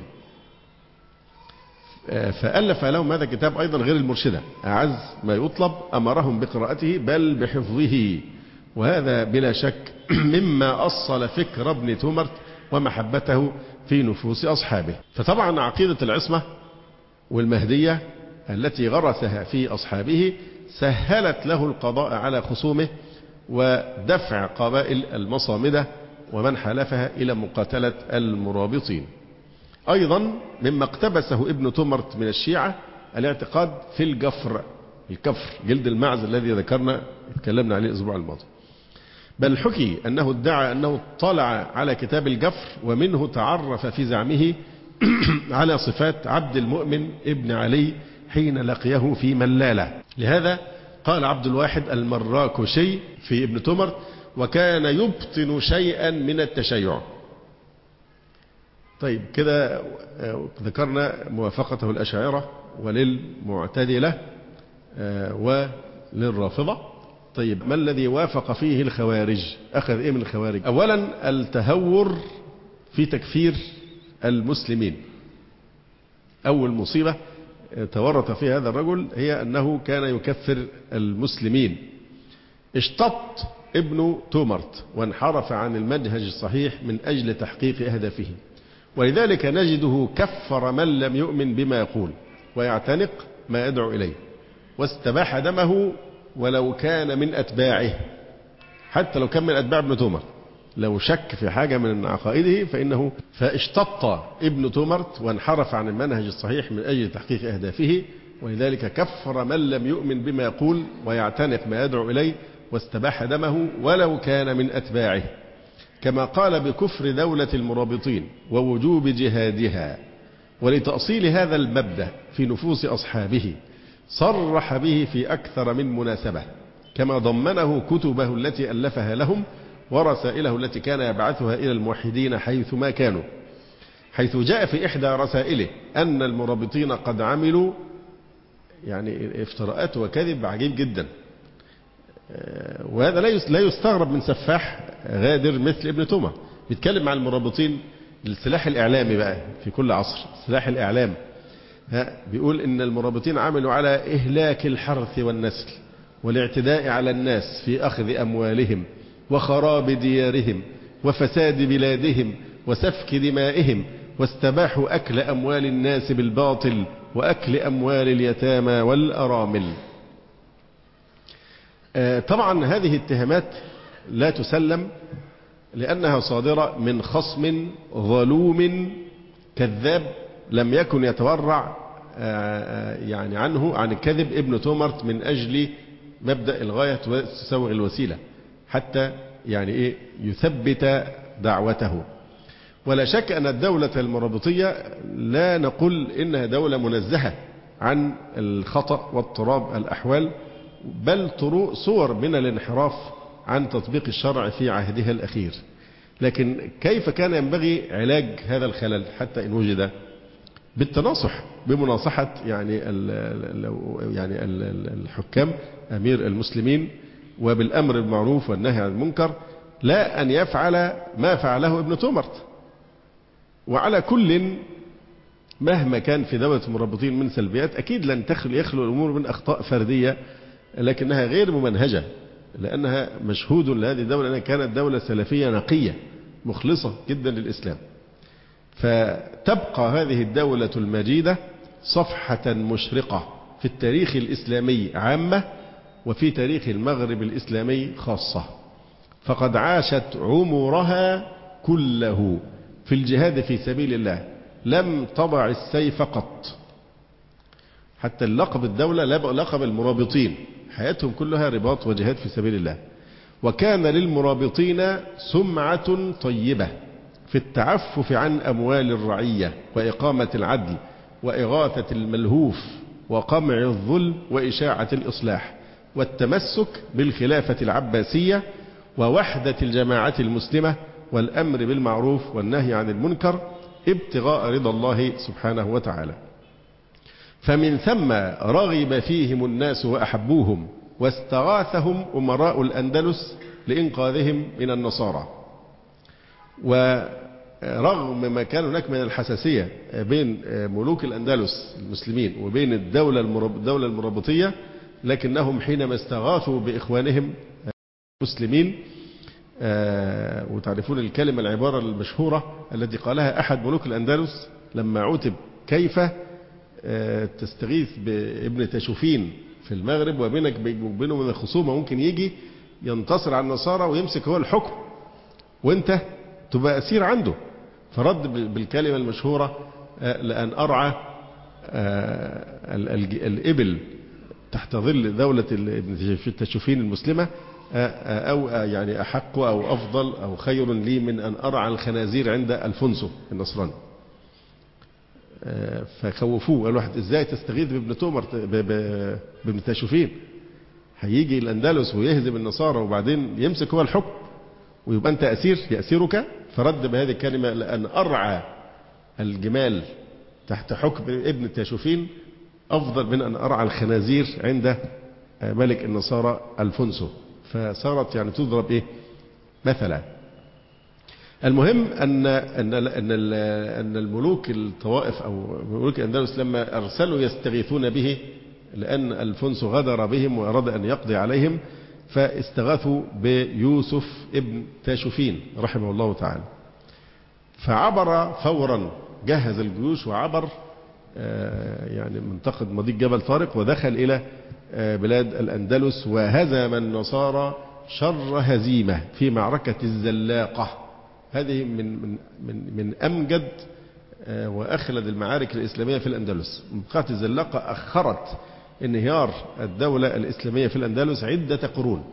فألف لهم هذا الكتاب أيضا غير المرشدة أعز ما يطلب، أمرهم بقراءته بل بحفظه، وهذا بلا شك مما أصل فكر ابن تومرت ومحبته في نفوس أصحابه. فطبعا عقيدة العصمة والمهدية التي غرسها في أصحابه سهلت له القضاء على خصومه ودفع قبائل المصامدة ومن حالفها إلى مقاتلة المرابطين. أيضا مما اقتبسه ابن تومرت من الشيعة الاعتقاد في الجفر، الكفر جلد المعز الذي ذكرنا اتكلمنا عليه الأسبوع الماضي، بل حكي أنه ادعى أنه اطلع على كتاب الجفر ومنه تعرف في زعمه على صفات عبد المؤمن ابن علي حين لقيه في ملالة. لهذا قال عبد الواحد المراكشي في ابن تومرت وكان يبطن شيئا من التشيع. طيب كده ذكرنا موافقته الأشاعرة وللمعتدلة وللرافضة. طيب ما الذي وافق فيه الخوارج؟ أخذ إيه من الخوارج؟ أولا التهور في تكفير المسلمين. أول مصيبة تورط فيها هذا الرجل هي أنه كان يكفر المسلمين. اشتط ابن تومرت وانحرف عن المنهج الصحيح من أجل تحقيق أهدافه، ولذلك نجده كفر من لم يؤمن بما يقول ويعتنق ما يدعو إليه، واستباح دمه ولو كان من أتباعه، حتى لو كان من أتباع ابن تومرت، لو شك في حاجة من عقائده فإنه فاشتط ابن تومرت وانحرف عن المنهج الصحيح من أجل تحقيق أهدافه، ولذلك كفر من لم يؤمن بما يقول ويعتنق ما يدعو إليه واستباح دمه ولو كان من أتباعه، كما قال بكفر دولة المرابطين ووجوب جهادها. ولتأصيل هذا المبدأ في نفوس أصحابه صرح به في أكثر من مناسبة، كما ضمنه كتبه التي ألفها لهم ورسائله التي كان يبعثها إلى الموحدين حيثما كانوا، حيث جاء في إحدى رسائله أن المرابطين قد عملوا يعني افتراءات وكذب عجيب جدا، وهذا لا يستغرب من سفاح غادر مثل ابن تومرت. بيتكلم عن المرابطين السلاح الإعلامي بقى في كل عصر، سلاح الإعلام، بيقول إن المرابطين عملوا على إهلاك الحرث والنسل والاعتداء على الناس في أخذ أموالهم وخراب ديارهم وفساد بلادهم وسفك دمائهم، واستباحوا أكل أموال الناس بالباطل وأكل أموال اليتامى والأرامل. طبعا هذه الاتهامات لا تسلم لأنها صادرة من خصم ظلوم كذاب لم يكن يتورع يعني عنه عن الكذب ابن تومرت من أجل مبدأ الغاية تساوي الوسيلة، حتى يعني إيه يثبت دعوته. ولا شك أن الدولة المرابطية لا نقول إنها دولة منزهة عن الخطأ واضطراب الأحوال، بل صور من الانحراف عن تطبيق الشرع في عهدها الأخير. لكن كيف كان ينبغي علاج هذا الخلل حتى إن وجد؟ بالتناصح، بمناصحة يعني يعني الحكام أمير المسلمين، وبالأمر بالمعروف والنهي عن المنكر، لا أن يفعل ما فعله ابن تومرت. وعلى كل مهما كان في دولة المرابطين من سلبيات، أكيد لن يخلو الأمور من أخطاء فردية، لكنها غير ممنهجة، لأنها مشهود لهذه الدولة أنها كانت دولة سلفية نقية مخلصة جدا للإسلام. فتبقى هذه الدولة المجيدة صفحة مشرقة في التاريخ الإسلامي عامة، وفي تاريخ المغرب الإسلامي خاصة، فقد عاشت عمرها كله في الجهاد في سبيل الله، لم تضع السيف قط. حتى اللقب الدولة لقب المرابطين، حياتهم كلها رباط وجهاد في سبيل الله. وكان للمرابطين سمعة طيبة في التعفف عن أموال الرعية، وإقامة العدل، وإغاثة الملهوف، وقمع الظلم، وإشاعة الإصلاح، والتمسك بالخلافة العباسية، ووحدة الجماعة المسلمة، والأمر بالمعروف والنهي عن المنكر، ابتغاء رضا الله سبحانه وتعالى. فمن ثم رغب فيهم الناس وأحبوهم، واستغاثهم أمراء الأندلس لإنقاذهم من النصارى. ورغم ما كان هناك من الحساسية بين ملوك الأندلس المسلمين وبين الدولة الدولة المرابطية، لكنهم حينما استغاثوا بإخوانهم المسلمين، وتعرفون الكلمة العبارة المشهورة التي قالها أحد ملوك الأندلس لما عتب: كيف تستغيث بابن تشوفين في المغرب وبينك وبينه من الخصومة، ممكن يجي ينتصر على النصارى ويمسك هو الحكم وانت تبقى أسير عنده. فرد بالكلمة المشهورة: لأن أرعى الإبل تحت ظل دولة ابن تشوفين المسلمة أو يعني أحق أو أفضل أو خير لي من أن أرعى الخنازير عند ألفونسو النصراني. فخوفوه، قال واحد: إزاي تستغيث بابن تومر بابن تشوفين؟ هيجي الأندلس ويهزم النصارى وبعدين يمسك هو الحكم ويبقى أنت أسير يأسيرك. فرد بهذه الكلمة: لأن أرعى الجمال تحت حكم ابن تشوفين أفضل من أن أرعى الخنازير عند ملك النصارى ألفونسو. فصارت يعني تضرب إيه مثلا. المهم أن أن أن أن الملوك الطوائف أو ملوك الأندلس لما أرسلوا يستغيثون به، لأن ألفونسو غدر بهم وأراد أن يقضي عليهم، فاستغاثوا بيوسف ابن تاشوفين رحمه الله تعالى. فعبر فورا، جهز الجيوش وعبر يعني منطقة مضيق جبل طارق، ودخل إلى بلاد الأندلس، وهزم النصارى شر هزيمة في معركة الزلاقة. هذه من من من من أمجد وأخلد المعارك الإسلامية في الأندلس. معركة الزلاقة أخرت انهيار الدولة الإسلامية في الأندلس عدة قرون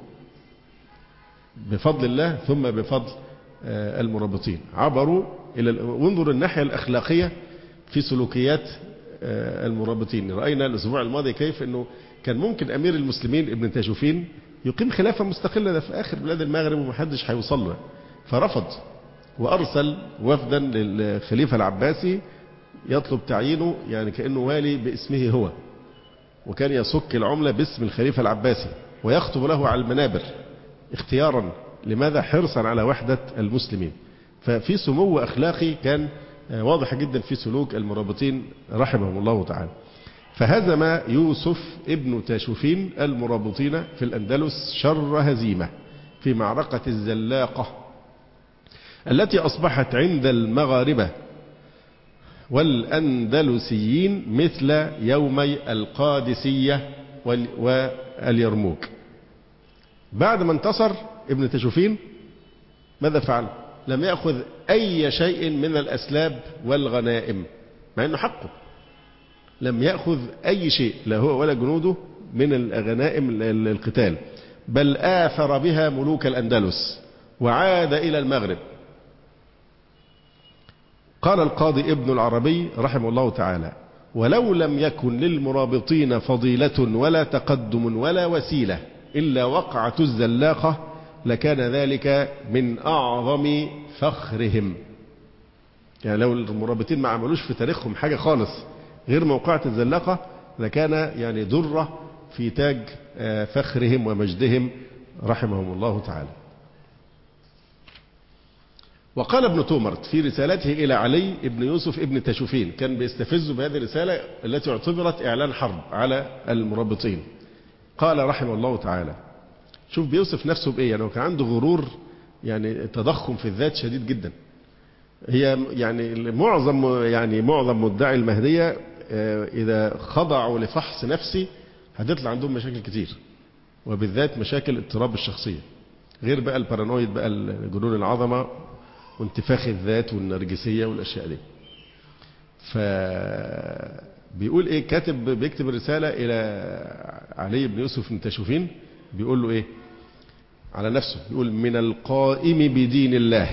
بفضل الله، ثم بفضل المرابطين. عبروا إلى وانظر الناحية الأخلاقية في سلوكيات المرابطين. رأينا الأسبوع الماضي كيف أنه كان ممكن أمير المسلمين ابن تاشوفين يقيم خلافة مستقلة ده في آخر بلاد المغرب ومحدش هيوصل له، فرفض وأرسل وفدا للخليفة العباسي يطلب تعيينه، يعني كأنه والي باسمه هو، وكان يصك العملة باسم الخليفة العباسي ويخطب له على المنابر اختيارا. لماذا؟ حرصا على وحدة المسلمين. ففي سمو أخلاقي كان واضح جدا في سلوك المرابطين رحمهم الله تعالى. فهزم يوسف ابن تاشوفين المرابطين في الأندلس شر هزيمة في معركة الزلاقة، التي أصبحت عند المغاربة والأندلسيين مثل يومي القادسية واليرموك. بعد ما انتصر ابن تاشوفين ماذا فعل؟ لم يأخذ أي شيء من الأسلاب والغنائم، مع أنه حقه. لم يأخذ أي شيء، لا هو ولا جنوده، من الغنائم القتال، بل آثر بها ملوك الأندلس وعاد إلى المغرب. قال القاضي ابن العربي رحمه الله تعالى: ولو لم يكن للمرابطين فضيلة ولا تقدم ولا وسيلة إلا وقعة الزلاقة لكان ذلك من أعظم فخرهم. يعني لو المرابطين ما عملوش في تاريخهم حاجة خالص غير موقعة الزلاقة لكان يعني ذرة في تاج فخرهم ومجدهم رحمهم الله تعالى. وقال ابن تومرت في رسالته إلى علي بن يوسف ابن تشوفين، كان بيستفز بهذه الرسالة التي اعتبرت إعلان حرب على المرابطين، قال رحمه الله تعالى، شوف بيوصف نفسه بإيه، يعني كان عنده غرور، يعني تضخم في الذات شديد جدا. هي يعني معظم يعني معظم مدعي المهدية إذا خضعوا لفحص نفسي هتطلع عندهم مشاكل كتير، وبالذات مشاكل اضطراب الشخصية، غير بقى البارانويد بقى الجنون العظمة وانتفاخ الذات والنرجسية والأشياء دي. فبيقول إيه، كاتب بيكتب الرسالة إلى علي بن يوسف بن تشوفين، بيقول له إيه على نفسه، بيقول: من القائم بدين الله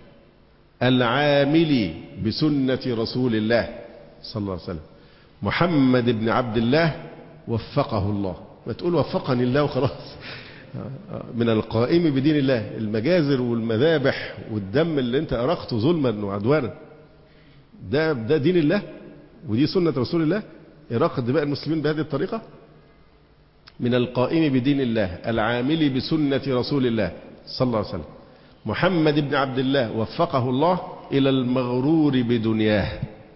العامل بسنة رسول الله صلى الله عليه وسلم محمد بن عبد الله وفقه الله. ما تقول وفقني الله وخلاص. من القائم بدين الله، المجازر والمذابح والدم اللي انت أرقته ظلما وعدوانا ده ده دين الله ودي سنة رسول الله، إراقة دماء المسلمين بهذه الطريقة. من القائم بدين الله العامل بسنة رسول الله صلى الله عليه وسلم محمد بن عبد الله وفقه الله إلى المغرور بدنياه.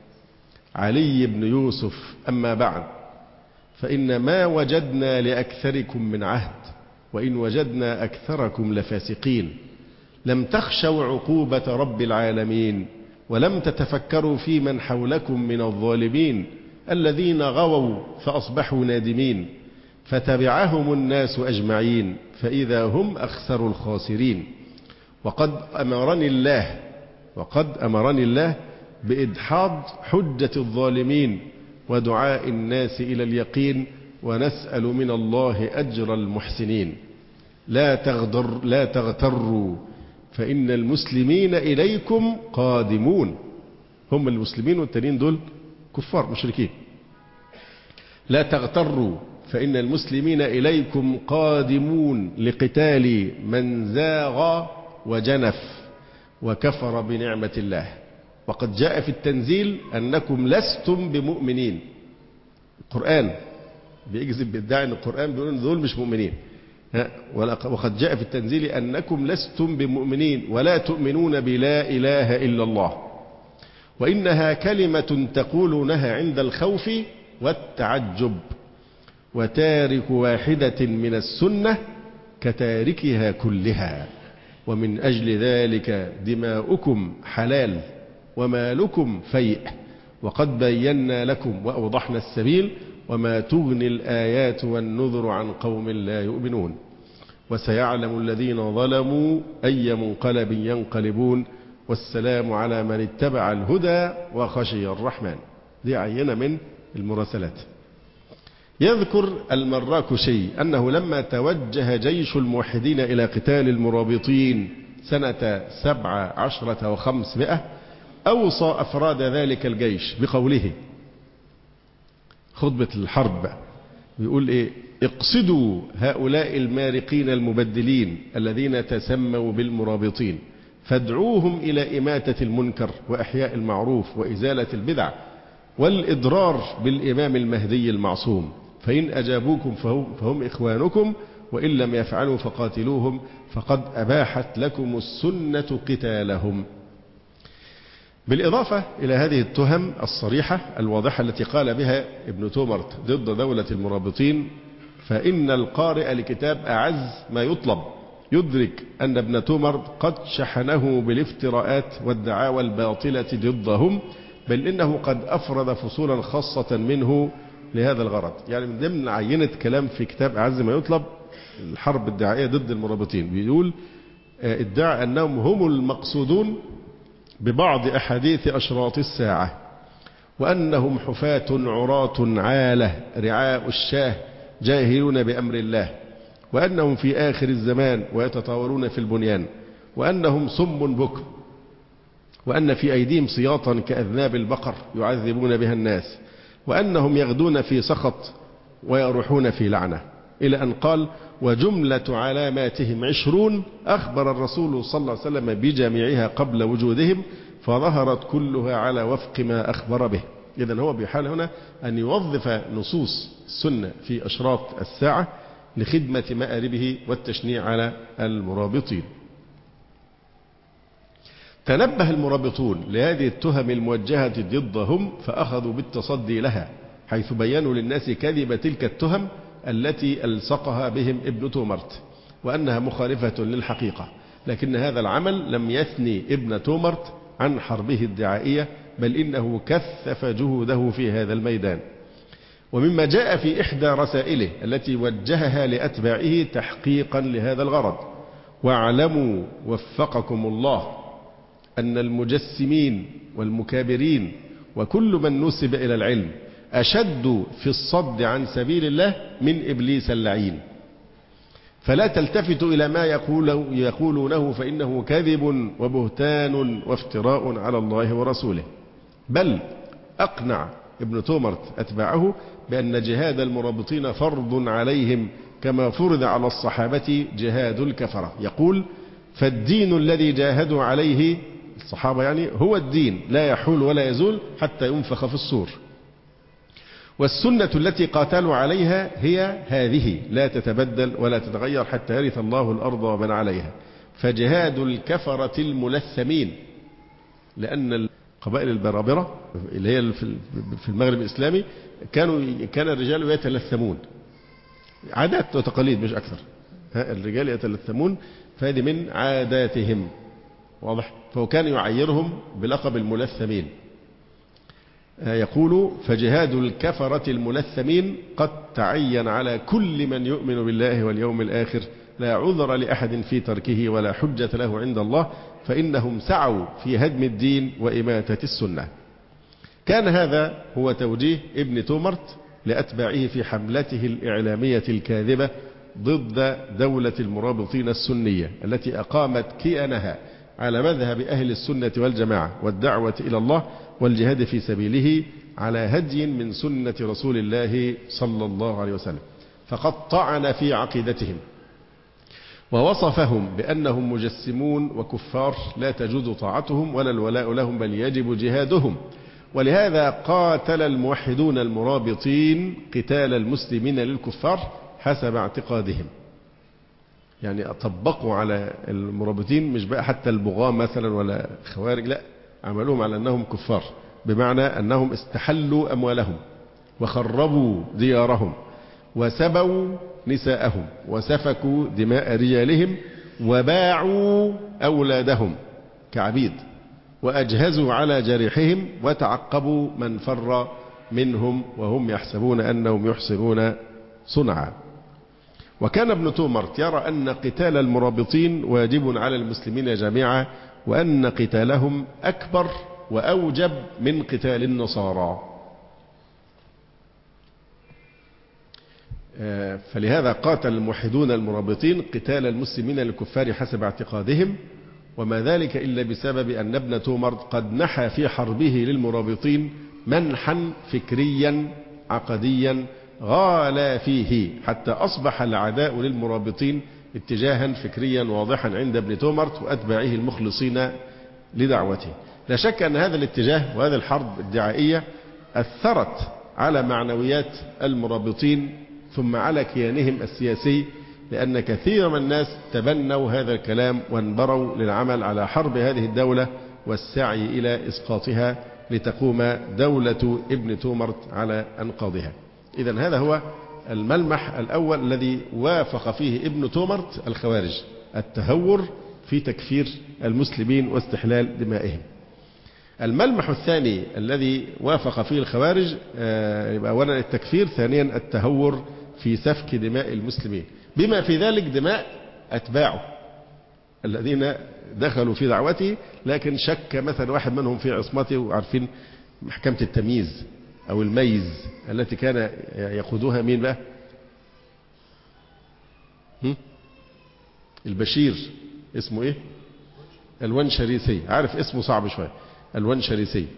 علي بن يوسف: أما بعد، فإن ما وجدنا لأكثركم من عهد، وإن وجدنا أكثركم لفاسقين. لم تخشوا عقوبة رب العالمين، ولم تتفكروا في من حولكم من الظالمين الذين غووا فأصبحوا نادمين، فتبعهم الناس أجمعين فإذا هم أخسر الخاسرين. وقد أمرني الله وقد أمرني الله بإدحاض حجة الظالمين ودعاء الناس إلى اليقين، ونسأل من الله أجر المحسنين. لا تغدر لا تغتروا فإن المسلمين إليكم قادمون. هم المسلمين والتانيين دول كفار مشركين. لا تغتروا فإن المسلمين إليكم قادمون لقتال من زاغ وجنف وكفر بنعمة الله. وقد جاء في التنزيل أنكم لستم بمؤمنين. القرآن بيكذب بيدعي أن القرآن بيقول أن دول مش مؤمنين. وقد جاء في التنزيل أنكم لستم بمؤمنين ولا تؤمنون بلا إله إلا الله، وإنها كلمة تقولونها عند الخوف والتعجب، وتارك واحدة من السنة كتاركها كلها، ومن أجل ذلك دماؤكم حلال ومالكم فيء، وقد بينا لكم وأوضحنا السبيل، وما تغني الآيات والنذر عن قوم لا يؤمنون، وسيعلم الذين ظلموا أي منقلب ينقلبون، والسلام على من اتبع الهدى وخشي الرحمن. دي عينة من المراسلات. يذكر المراكشي أنه لما توجه جيش الموحدين إلى قتال المرابطين سنة سبع عشرة وخمسمائة أوصى أفراد ذلك الجيش بقوله، خطبة الحرب، بيقول إيه: اقصدوا هؤلاء المارقين المبدلين الذين تسموا بالمرابطين، فادعوهم إلى إماتة المنكر وإحياء المعروف وإزالة البدع والإضرار بالإمام المهدي المعصوم، فإن أجابوكم فهم, فهم إخوانكم، وإن لم يفعلوا فقاتلوهم، فقد أباحت لكم السنة قتالهم. بالإضافة إلى هذه التهم الصريحة الواضحة التي قال بها ابن تومرت ضد دولة المرابطين، فإن القارئ لكتاب أعز ما يطلب يدرك أن ابن تومرت قد شحنه بالافتراءات والدعاوى الباطلة ضدهم، بل إنه قد أفرد فصولا خاصة منه لهذا الغرض. يعني من ضمن عينة كلام في كتاب أعز ما يطلب الحرب الدعائية ضد المرابطين، بيقول ادعى أنهم هم المقصودون ببعض أحاديث أشراط الساعة، وأنهم حفاة عراة عالة رعاء الشاه جاهلون بأمر الله، وأنهم في آخر الزمان ويتطاولون في البنيان، وأنهم صم بكم، وأن في أيديهم سياطا كأذناب البقر يعذبون بها الناس، وأنهم يغدون في سخط ويروحون في لعنة، إلى أن قال: وجملة علاماتهم عشرون أخبر الرسول صلى الله عليه وسلم بجميعها قبل وجودهم، فظهرت كلها على وفق ما أخبر به. إذن هو بيحاول هنا أن يوظف نصوص السنة في أشراط الساعة لخدمة مآربه والتشنيع على المرابطين. تنبه المرابطون لهذه التهم الموجهة ضدهم فأخذوا بالتصدي لها، حيث بيّنوا للناس كذب تلك التهم التي ألصقها بهم ابن تومرت، وأنها مخالفة للحقيقة. لكن هذا العمل لم يثني ابن تومرت عن حربه الدعائية، بل إنه كثف جهوده في هذا الميدان. ومما جاء في إحدى رسائله التي وجهها لأتباعه تحقيقا لهذا الغرض: واعلموا وفقكم الله أن المجسمين والمكابرين وكل من نسب إلى العلم أشد في الصد عن سبيل الله من إبليس اللعين، فلا تلتفتوا إلى ما يقولونه فإنه كذب وبهتان وافتراء على الله ورسوله. بل أقنع ابن تومرت أتباعه بأن جهاد المرابطين فرض عليهم كما فرض على الصحابة جهاد الكفرة. يقول: فالدين الذي جاهدوا عليه الصحابة يعني هو الدين لا يحول ولا يزول حتى ينفخ في الصور، والسنة التي قاتلوا عليها هي هذه لا تتبدل ولا تتغير حتى يرث الله الأرض ومن عليها. فجهاد الكفرة الملثمين، لأن قبائل البرابرة اللي هي في المغرب الإسلامي كانوا كان الرجال يتلثمون، عادات وتقاليد مش أكثر، الرجال يتلثمون، فهذه من عاداتهم، واضح؟ فهو كان يعيرهم بلقب الملثمين. يقول: فجهاد الكفرة الملثمين قد تعين على كل من يؤمن بالله واليوم الآخر، لا عذر لأحد في تركه ولا حجة له عند الله، فإنهم سعوا في هدم الدين وإماتة السنة. كان هذا هو توجيه ابن تومرت لأتباعه في حملته الإعلامية الكاذبة ضد دولة المرابطين السنية التي أقامت كيانها على مذهب أهل السنة والجماعة والدعوة إلى الله والجهاد في سبيله على هدي من سنة رسول الله صلى الله عليه وسلم. فقد طعن في عقيدتهم ووصفهم بأنهم مجسمون وكفار لا تجوز طاعتهم ولا الولاء لهم، بل يجب جهادهم. ولهذا قاتل الموحدون المرابطين قتال المسلمين للكفار حسب اعتقادهم. يعني طبقوا على المرابطين مش بقى حتى البغاة مثلا ولا خوارج، لا، عملوهم على أنهم كفار، بمعنى أنهم استحلوا أموالهم وخربوا ديارهم وسبوا نساءهم وسفكوا دماء رجالهم وباعوا أولادهم كعبيد وأجهزوا على جريحهم وتعقبوا من فر منهم وهم يحسبون أنهم يحسنون صنعا. وكان ابن تومرت يرى أن قتال المرابطين واجب على المسلمين جميعا، وأن قتالهم أكبر وأوجب من قتال النصارى. فلهذا قاتل الموحدون المرابطين قتال المسلمين للكفار حسب اعتقادهم، وما ذلك إلا بسبب أن ابن تومرت قد نحى في حربه للمرابطين منحا فكريا عقديا غالى فيه، حتى أصبح العداء للمرابطين اتجاها فكريا واضحا عند ابن تومرت وأتباعه المخلصين لدعوته. لا شك أن هذا الاتجاه وهذه الحرب الدعائية أثرت على معنويات المرابطين ثم على كيانهم السياسي، لأن كثير من الناس تبنوا هذا الكلام وانبروا للعمل على حرب هذه الدولة والسعي إلى إسقاطها لتقوم دولة ابن تومرت على أنقاضها. إذن هذا هو الملمح الأول الذي وافق فيه ابن تومرت الخوارج، التهور في تكفير المسلمين واستحلال دمائهم. الملمح الثاني الذي وافق فيه الخوارج يبقى أولا التكفير، ثانيا التهور في سفك دماء المسلمين، بما في ذلك دماء أتباعه الذين دخلوا في دعوته، لكن شك مثلا واحد منهم في عصمته. وعارفين محكمة التمييز أو الميز التي كان يقودها مين بقى؟ البشير اسمه ايه؟ الونشريسي. عارف اسمه صعب شوية، الونشريسي.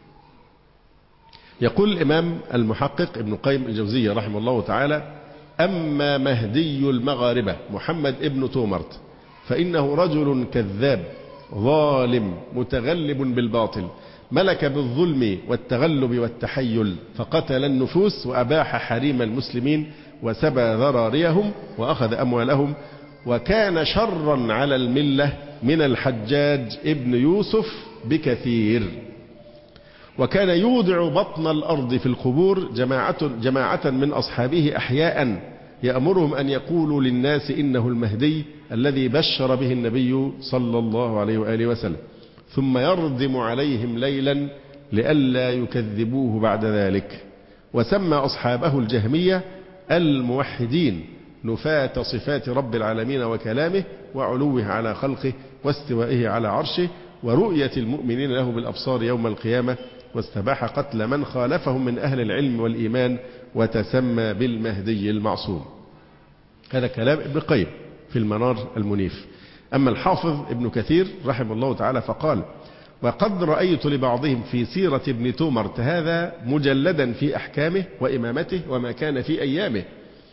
يقول الإمام المحقق ابن قيم الجوزية رحمه الله تعالى: أما مهدي المغاربة محمد ابن تومرت فإنه رجل كذاب ظالم متغلب بالباطل، ملك بالظلم والتغلب والتحيل، فقتل النفوس وأباح حريم المسلمين وسبى ذراريهم وأخذ أموالهم، وكان شرا على الملة من الحجاج ابن يوسف بكثير. وكان يوضع بطن الأرض في القبور جماعة, جماعة من أصحابه أحياء يأمرهم أن يقولوا للناس إنه المهدي الذي بشر به النبي صلى الله عليه وآله وسلم، ثم يردم عليهم ليلا لئلا يكذبوه بعد ذلك. وسمى أصحابه الجهمية الموحدين، نفاة صفات رب العالمين وكلامه وعلوه على خلقه واستوائه على عرشه ورؤية المؤمنين له بالأبصار يوم القيامة، واستباح قتل من خالفهم من أهل العلم والإيمان، وتسمى بالمهدي المعصوم. هذا كلام ابن قيم في المنار المنيف. أما الحافظ ابن كثير رحمه الله تعالى فقال: وقد رأيت لبعضهم في سيرة ابن تومرت هذا مجلدا في أحكامه وإمامته وما كان في أيامه،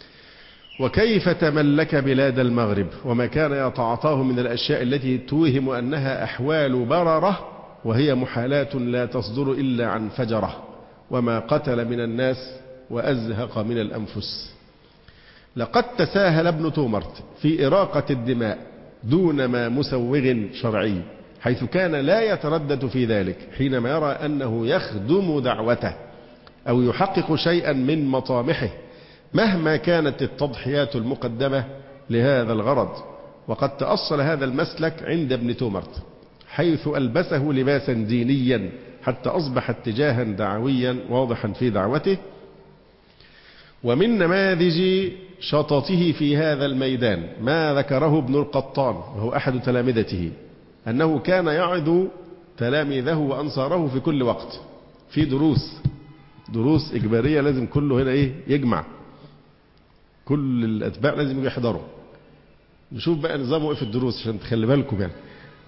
وكيف تملك بلاد المغرب، وما كان يتعاطاه من الأشياء التي توهم أنها أحوال بررة وهي محالات لا تصدر إلا عن فجرة، وما قتل من الناس وأزهق من الأنفس. لقد تساهل ابن تومرت في إراقة الدماء دون ما مسوغ شرعي، حيث كان لا يتردد في ذلك حينما يرى أنه يخدم دعوته أو يحقق شيئا من مطامحه مهما كانت التضحيات المقدمة لهذا الغرض. وقد تأصل هذا المسلك عند ابن تومرت، حيث ألبسه لباسا دينيا حتى أصبح اتجاها دعويا واضحا في دعوته. ومن نماذج شططه في هذا الميدان ما ذكره ابن القطان وهو أحد تلامذته، أنه كان يعظ تلاميذه وأنصاره في كل وقت في دروس دروس إجبارية، لازم كله هنا إيه يجمع، كل الأتباع لازم يحضروا. نشوف بقى نظامه إيه في الدروس عشان تخلي بالكم يعني.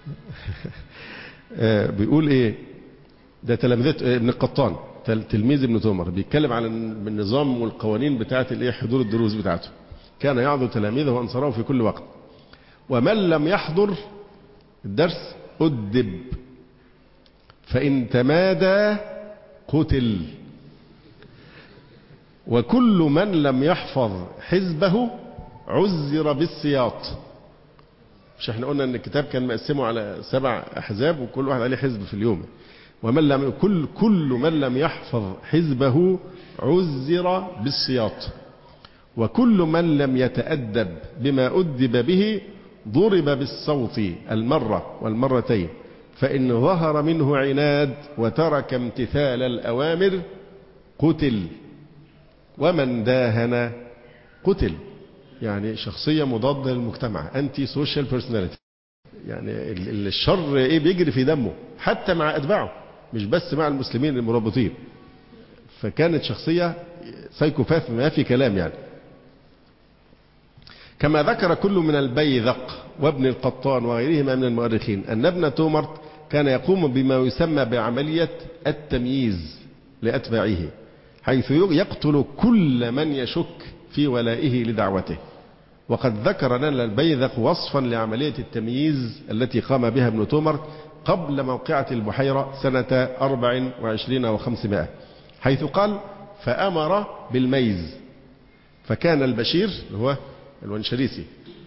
بيقول إيه ده تلامذة ابن القطان تلميذ ابن تومر، بيتكلم عن النظام والقوانين بتاعة الايه حضور الدروس بتاعته. كان يعظ تلاميذه وأنصاره في كل وقت، ومن لم يحضر الدرس أدب، فإن تمادى قتل، وكل من لم يحفظ حزبه عزر بالسياط. مش احنا قلنا ان الكتاب كان مقسمه على سبع أحزاب وكل واحد عليه حزب في اليوم. ومن لم كل كل من لم يحفظ حزبه عزر بالسياط، وكل من لم يتأدب بما أدب به ضرب بالصوت المرة والمرتين، فإن ظهر منه عناد وترك امتثال الأوامر قتل، ومن داهن قتل. يعني شخصية مضادة للمجتمع، أنتي سوشيال بيرسوناليتي، يعني الشر إيه بيجري في دمه حتى مع أتباعه، مش بس مع المسلمين المرابطين. فكانت شخصية سايكوباث ما في كلام يعني. كما ذكر كل من البيذق وابن القطان وغيرهما من المؤرخين أن ابن تومرت كان يقوم بما يسمى بعملية التمييز لأتباعه، حيث يقتل كل من يشك في ولائه لدعوته. وقد ذكر لنا البيذق وصفا لعملية التمييز التي قام بها ابن تومرت قبل موقعة البحيرة سنة أربع وعشرين وخمسمائة، حيث قال: فأمر بالميز، فكان البشير هو الونشريسي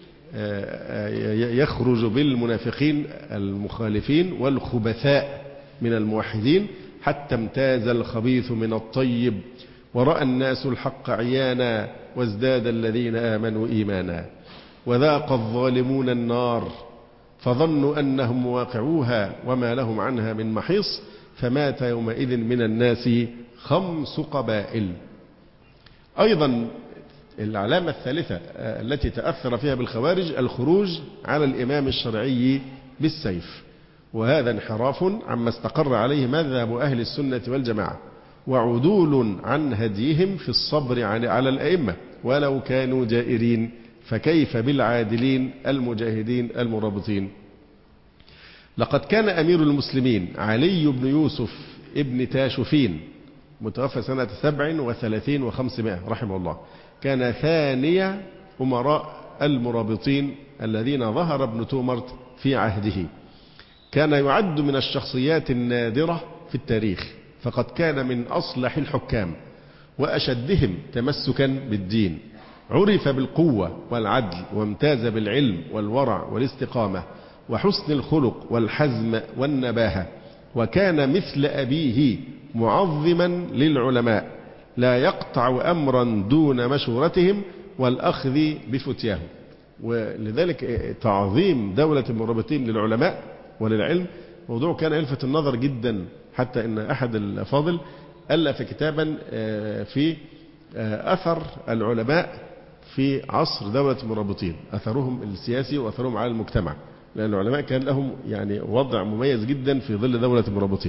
يخرج بالمنافقين المخالفين والخبثاء من الموحدين حتى امتاز الخبيث من الطيب، ورأى الناس الحق عيانا، وازداد الذين آمنوا إيمانا، وذاق الظالمون النار فظنوا أنهم واقعوها وما لهم عنها من محيص، فمات يومئذ من الناس خمس قبائل. أيضا العلامة الثالثة التي تأثر فيها بالخوارج الخروج على الإمام الشرعي بالسيف، وهذا انحراف عما استقر عليه مذهب أهل السنة والجماعة، وعدول عن هديهم في الصبر على الأئمة ولو كانوا جائرين فكيف بالعادلين المجاهدين المرابطين؟ لقد كان أمير المسلمين علي بن يوسف ابن تاشفين متوفى سنة سبع وثلاثين وخمسمائة رحمه الله، كان ثاني أمراء المرابطين الذين ظهر ابن تومرت في عهده. كان يعد من الشخصيات النادرة في التاريخ، فقد كان من أصلح الحكام وأشدهم تمسكا بالدين، عرف بالقوة والعدل، وامتاز بالعلم والورع والاستقامة وحسن الخلق والحزم والنباهة، وكان مثل أبيه معظما للعلماء، لا يقطع أمرا دون مشورتهم والأخذ بفتياهم. ولذلك تعظيم دولة المرابطين للعلماء وللعلم موضوع كان يلفت النظر جدا، حتى إن أحد الأفاضل ألف كتابا في أثر العلماء في عصر دولة المرابطين، أثرهم السياسي وأثرهم على المجتمع، لأن العلماء كان لهم يعني وضع مميز جدا في ظل دولة المرابطين.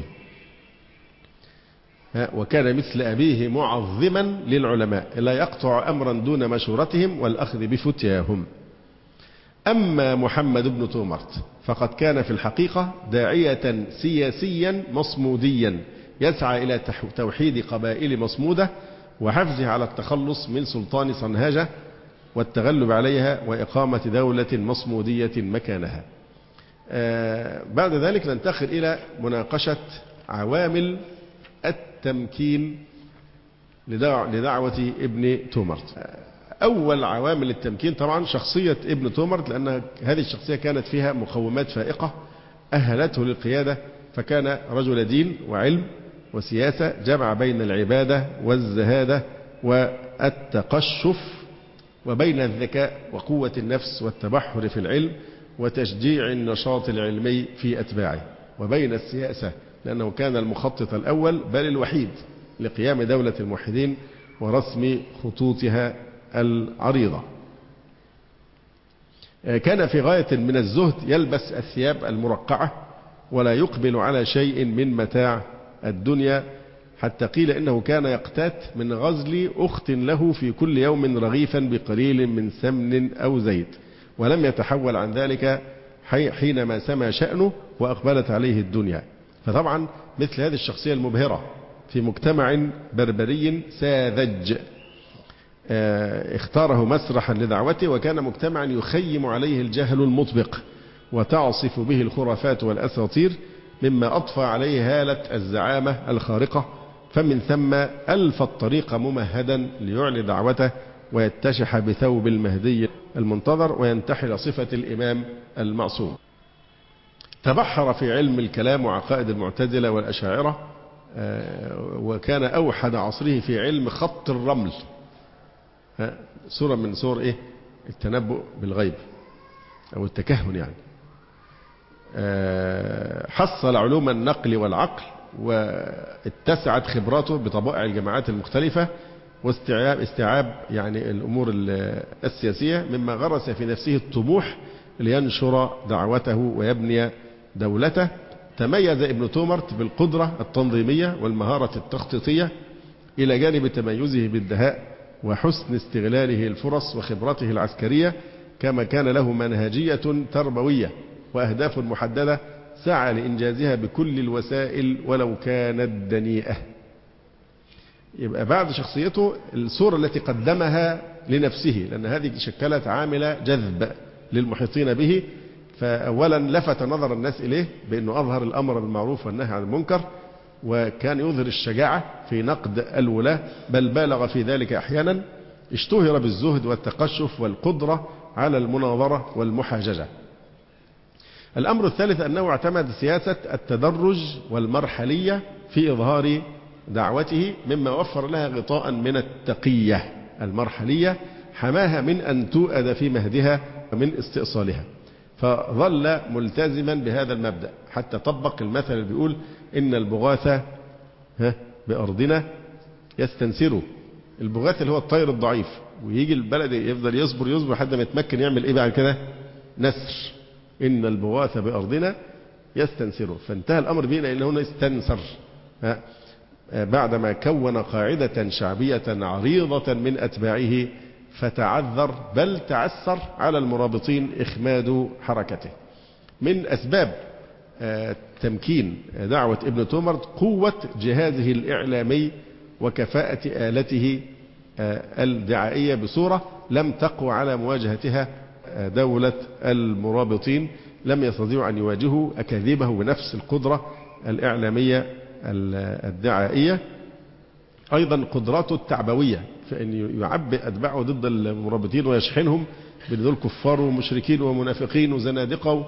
وكان مثل أبيه معظما للعلماء، لا يقطع أمرا دون مشورتهم والأخذ بفتياهم. أما محمد بن تومرت فقد كان في الحقيقة داعية سياسيا مصموديا يسعى إلى توحيد قبائل مصمودة وحفزها على التخلص من سلطان صنهاجة والتغلب عليها وإقامة دولة مصمودية مكانها. آه بعد ذلك ننتقل إلى مناقشة عوامل التمكين لدعوة ابن تومرت. أول عوامل التمكين طبعا شخصية ابن تومرت، لأن هذه الشخصية كانت فيها مقومات فائقة أهلته للقيادة، فكان رجل دين وعلم وسياسة، جمع بين العبادة والزهادة والتقشف، وبين الذكاء وقوة النفس والتبحر في العلم وتشجيع النشاط العلمي في أتباعه، وبين السياسة لأنه كان المخطط الأول بل الوحيد لقيام دولة الموحدين ورسم خطوطها العريضة. كان في غاية من الزهد، يلبس الثياب المرقعة ولا يقبل على شيء من متاع الدنيا، حتى قيل إنه كان يقتات من غزل أخت له في كل يوم رغيفا بقليل من سمن أو زيت، ولم يتحول عن ذلك حينما سمى شأنه وأقبلت عليه الدنيا. فطبعا مثل هذه الشخصية المبهرة في مجتمع بربري ساذج اختاره مسرحا لدعوته، وكان مجتمعا يخيم عليه الجهل المطبق وتعصف به الخرافات والأساطير، مما أضفى عليه هالة الزعامة الخارقة، فمن ثم ألف الطريق ممهدا ليعلي دعوته ويتشح بثوب المهدي المنتظر وينتحل صفة الإمام المعصوم. تبحر في علم الكلام وعقائد المعتزلة والأشاعرة، وكان أوحد عصره في علم خط الرمل، صورة من صور إيه؟ التنبؤ بالغيب أو التكهن يعني. حصل علوم النقل والعقل، واتسعت خبراته بطبائع الجماعات المختلفة واستيعاب استيعاب يعني الأمور السياسية، مما غرس في نفسه الطموح لينشر دعوته ويبني دولته. تميز ابن تومرت بالقدرة التنظيمية والمهارة التخطيطية، إلى جانب تميزه بالدهاء وحسن استغلاله الفرص وخبرته العسكرية، كما كان له منهجية تربوية وأهداف محددة سعى لإنجازها بكل الوسائل ولو كانت دنيئة. يبقى بعد شخصيته الصورة التي قدمها لنفسه، لأن هذه شكلت عامل جذب للمحيطين به. فأولا لفت نظر الناس إليه بأنه أظهر الأمر بالمعروف والنهي عن المنكر، وكان يظهر الشجاعة في نقد الولاة، بل بالغ في ذلك أحيانا. اشتهر بالزهد والتقشف والقدرة على المناظرة والمحاججة. الأمر الثالث أنه اعتمد سياسة التدرج والمرحلية في إظهار دعوته، مما وفر لها غطاء من التقية المرحلية حماها من أن تؤد في مهدها ومن استئصالها، فظل ملتزما بهذا المبدأ حتى طبق المثل اللي بيقول إن البغاث بأرضنا يستنسروا. البغاث اللي هو الطير الضعيف، ويجي البلد يفضل يصبر يصبر لحد ما يتمكن، يعمل إيه بعد كده؟ نسر. إن البغاث بأرضنا يستنسروا. فانتهى الأمر بنا إنه هنا استنسر بعدما كون قاعدة شعبية عريضة من أتباعه، فتعذر بل تعسر على المرابطين إخماد حركته. من أسباب تمكين دعوة ابن تومرت قوة جهازه الإعلامي وكفاءة آلته الدعائية بصورة لم تقوى على مواجهتها دولة المرابطين، لم يستطيعوا أن يواجهوا أكاذيبه بنفس القدرة الإعلامية الدعائية. أيضا قدراته التعبوية فإن يعبئ أتباعه ضد المرابطين ويشحنهم بدول كفار ومشركين ومنافقين وزنادقة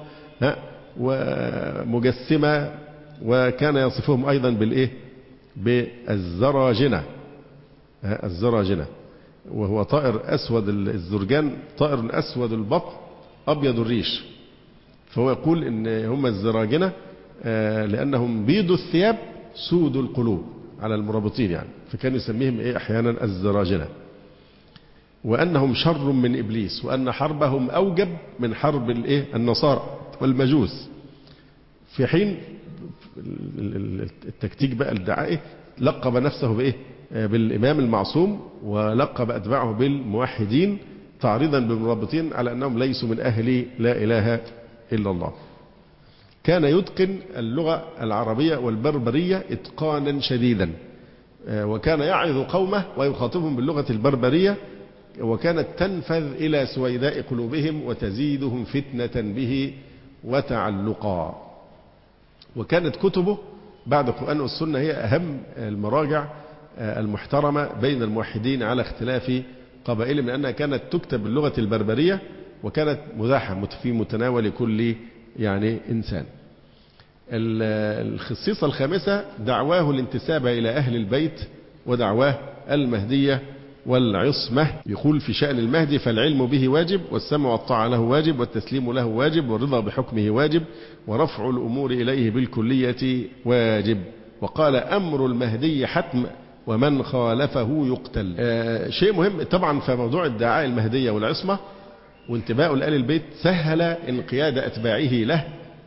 ومجسمة، وكان يصفهم أيضا بالإيه بالزراجنة. الزراجنة وهو طائر أسود الزرجان، طائر أسود البطن أبيض الريش، فهو يقول إن هم الزراجنة لأنهم بيض الثياب سود القلوب على المرابطين يعني، فكان يسميهم إيه أحيانا الزراجنة، وأنهم شر من إبليس، وأن حربهم أوجب من حرب الإيه النصارى والمجوس. في حين التكتيك بقى الدعائي لقب نفسه بإيه بالإمام المعصوم، ولقب أتباعه بالموحدين تعريضا بالمرابطين على أنهم ليسوا من أهل لا إله إلا الله. كان يتقن اللغة العربية والبربرية إتقانا شديدا، وكان يعظ قومه ويخاطبهم باللغة البربرية، وكانت تنفذ إلى سويداء قلوبهم وتزيدهم فتنة به وتعلقا. وكانت كتبه بعد القرآن والسنة هي أهم المراجع المحترمة بين الموحدين على اختلاف قبائلهم، لأنها كانت تكتب باللغة البربرية وكانت مزاحة في متناول كل يعني إنسان. الخصيصة الخامسة دعواه الانتساب إلى أهل البيت ودعواه المهدية والعصمة. يقول في شأن المهدي: فالعلم به واجب، والسمع والطاعة له واجب، والتسليم له واجب، والرضا بحكمه واجب، ورفع الأمور إليه بالكلية واجب. وقال: أمر المهدي حتم، ومن خالفه يقتل. آه شيء مهم طبعا في موضوع الدعاء المهدية والعصمة وانتباهه لآل البيت، سهل انقياد أتباعه له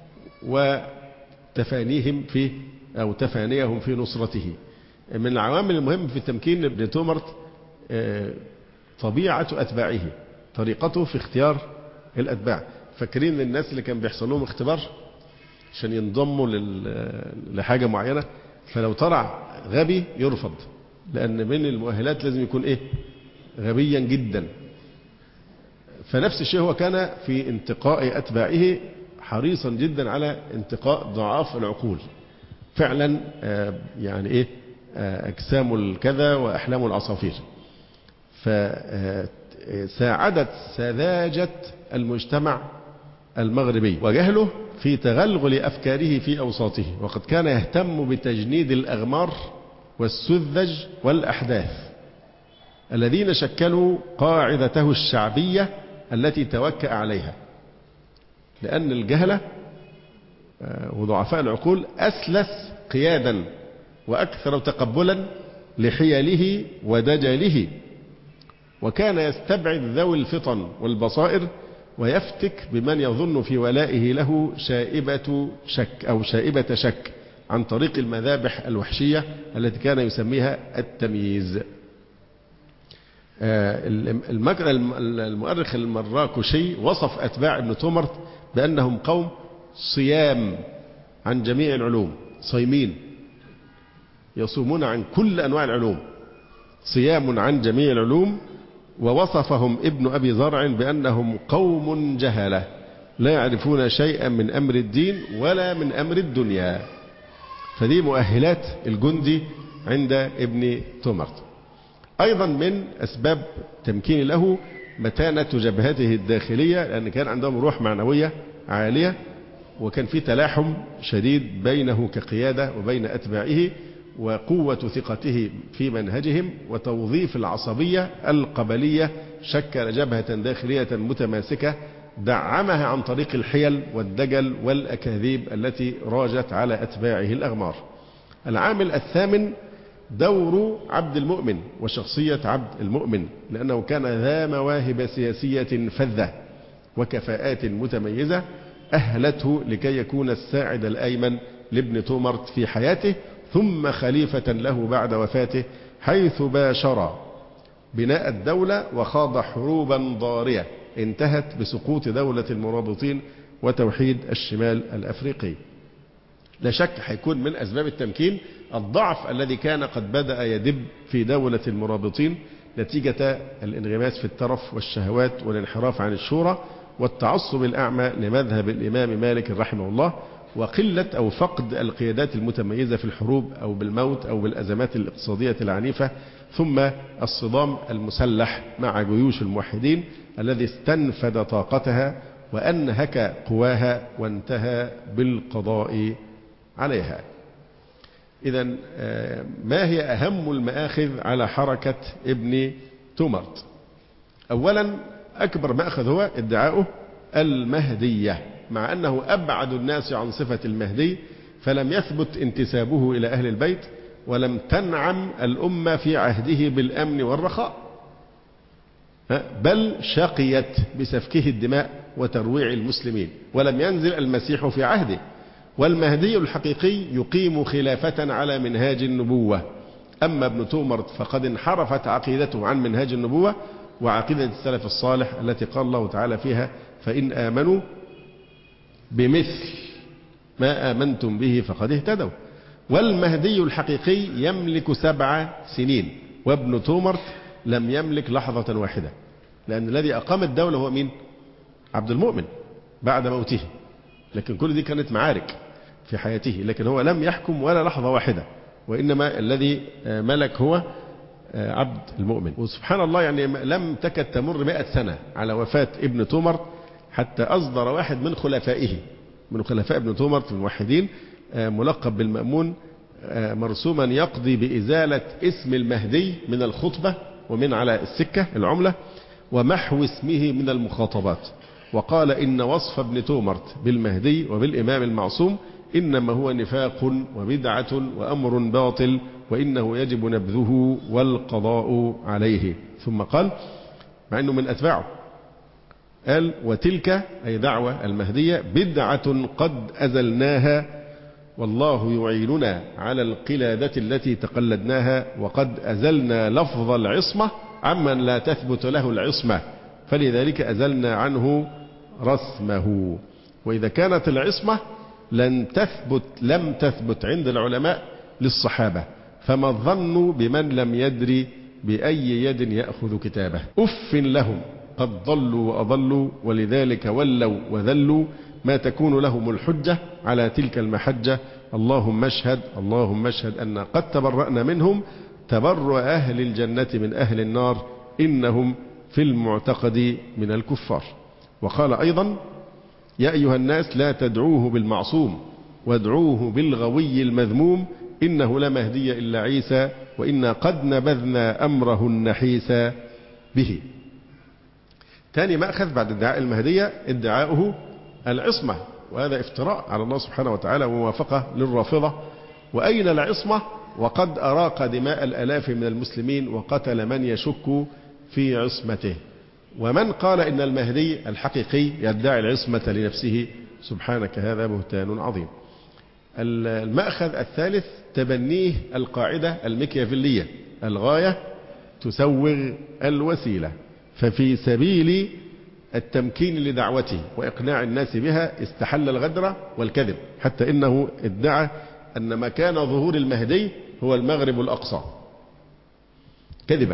وتفانيهم في أو تفانيهم في نصرته. من العوامل المهمة في تمكين ابن تومرت آه طبيعة أتباعه، طريقته في اختيار الأتباع. فاكرين الناس اللي كان بيحصل لهم اختبار عشان ينضموا لحاجة معينة، فلو طلع غبي يرفض، لأن من المؤهلات لازم يكون إيه غبيا جدا. فنفس الشيء هو كان في انتقاء أتباعه حريصا جدا على انتقاء ضعاف العقول فعلا، يعني إيه أجسام الكذا وأحلام العصافير. فساعدت سذاجة المجتمع المغربي وجهله في تغلغل أفكاره في أوساطه، وقد كان يهتم بتجنيد الأغمار والسذج والأحداث الذين شكلوا قاعدته الشعبية التي توكأ عليها، لأن الجهلة وضعفاء العقول أسلس قيادا وأكثر تقبلا لحيله ودجله، وكان يستبعد ذوي الفطن والبصائر ويفتك بمن يظن في ولائه له شائبة شك أو شائبة شك عن طريق المذابح الوحشية التي كان يسميها التمييز. المؤرخ المراكشي وصف أتباع ابن تومرت بأنهم قوم صيام عن جميع العلوم، صيمين يصومون عن كل أنواع العلوم، صيام عن جميع العلوم. ووصفهم ابن أبي زرع بأنهم قوم جهلة لا يعرفون شيئا من أمر الدين ولا من أمر الدنيا. فدي مؤهلات الجندي عند ابن تومرت. أيضا من أسباب تمكين له متانة جبهته الداخلية، لأن كان عندهم روح معنوية عالية، وكان في تلاحم شديد بينه كقيادة وبين أتباعه، وقوة ثقته في منهجهم، وتوظيف العصبية القبلية شكل جبهة داخلية متماسكة دعمها عن طريق الحيل والدجل والأكاذيب التي راجت على أتباعه الأغمار. العامل الثامن دور عبد المؤمن وشخصية عبد المؤمن، لأنه كان ذا مواهب سياسية فذة وكفاءات متميزة أهلته لكي يكون الساعد الأيمن لابن تومرت في حياته، ثم خليفة له بعد وفاته، حيث باشر بناء الدولة وخاض حروبا ضارية انتهت بسقوط دولة المرابطين وتوحيد الشمال الأفريقي. لا شك هيكون من أسباب التمكين الضعف الذي كان قد بدأ يدب في دولة المرابطين نتيجة الانغماس في الترف والشهوات والانحراف عن الشورى والتعصب الأعمى لمذهب الإمام مالك رحمه الله، وقلة أو فقد القيادات المتميزة في الحروب أو بالموت أو بالأزمات الاقتصادية العنيفة، ثم الصدام المسلح مع جيوش الموحدين الذي استنفد طاقتها وأنهك قواها وانتهى بالقضاء عليها. إذن ما هي أهم المآخذ على حركة ابن تومرت؟ أولا أكبر مأخذ هو ادعاؤه المهدية، مع أنه أبعد الناس عن صفة المهدي، فلم يثبت انتسابه إلى أهل البيت، ولم تنعم الأمة في عهده بالأمن والرخاء، بل شقيت بسفكه الدماء وترويع المسلمين، ولم ينزل المسيح في عهده. والمهدي الحقيقي يقيم خلافة على منهاج النبوة. أما ابن تومرت فقد انحرفت عقيدته عن منهاج النبوة وعقيدة السلف الصالح التي قال الله تعالى فيها: فإن آمنوا بمثل ما آمنتم به فقد اهتدوا. والمهدي الحقيقي يملك سبع سنين، وابن تومرت لم يملك لحظة واحدة، لأن الذي أقام الدولة هو مين؟ عبد المؤمن بعد موته، لكن كل دي كانت معارك في حياته، لكن هو لم يحكم ولا لحظة واحدة، وإنما الذي ملك هو عبد المؤمن. وسبحان الله، يعني لم تكد تمر مئة سنة على وفاة ابن تومرت حتى أصدر واحد من خلفائه من خلفاء ابن تومرت الموحدين ملقب بالمأمون مرسوما يقضي بإزالة اسم المهدي من الخطبة ومن على السكة العملة ومحو اسمه من المخاطبات، وقال إن وصف ابن تومرت بالمهدي وبالإمام المعصوم إنما هو نفاق وبدعة وأمر باطل، وإنه يجب نبذه والقضاء عليه. ثم قال، مع أنه من أتباعه، قال: وتلك أي دعوة المهدية بدعة قد أزلناها، والله يعيننا على القلادة التي تقلدناها، وقد أزلنا لفظ العصمة عمن لا تثبت له العصمة، فلذلك أزلنا عنه رسمه. وإذا كانت العصمة لن تثبت لم تثبت عند العلماء للصحابة، فما الظن بمن لم يدري بأي يد يأخذ كتابه؟ أف لهم قد ضلوا وأضلوا، ولذلك ولوا وذلوا، ما تكون لهم الحجة على تلك المحجة. اللهم اشهد اللهم اشهد أن قد تبرأنا منهم تبرؤ أهل الجنة من أهل النار، إنهم في المعتقد من الكفار. وقال أيضا: يا أيها الناس لا تدعوه بالمعصوم وادعوه بالغوي المذموم، إنه لا مهدي إلا عيسى، وإنا قد نبذنا أمره النحيس به. ثاني مأخذ بعد ادعاء المهدية ادعاؤه العصمة، وهذا افتراء على الله سبحانه وتعالى وموافقة للرافضة. وأين العصمة وقد أراق دماء الآلاف من المسلمين وقتل من يشك في عصمته؟ ومن قال إن المهدي الحقيقي يدعي العصمة لنفسه؟ سبحانك، هذا بهتان عظيم. المأخذ الثالث تبنيه القاعدة المكيافيلية: الغاية تسوغ الوسيلة. ففي سبيل التمكين لدعوته وإقناع الناس بها استحل الغدر والكذب، حتى إنه ادعى أن مكان ظهور المهدي هو المغرب الأقصى كذبا،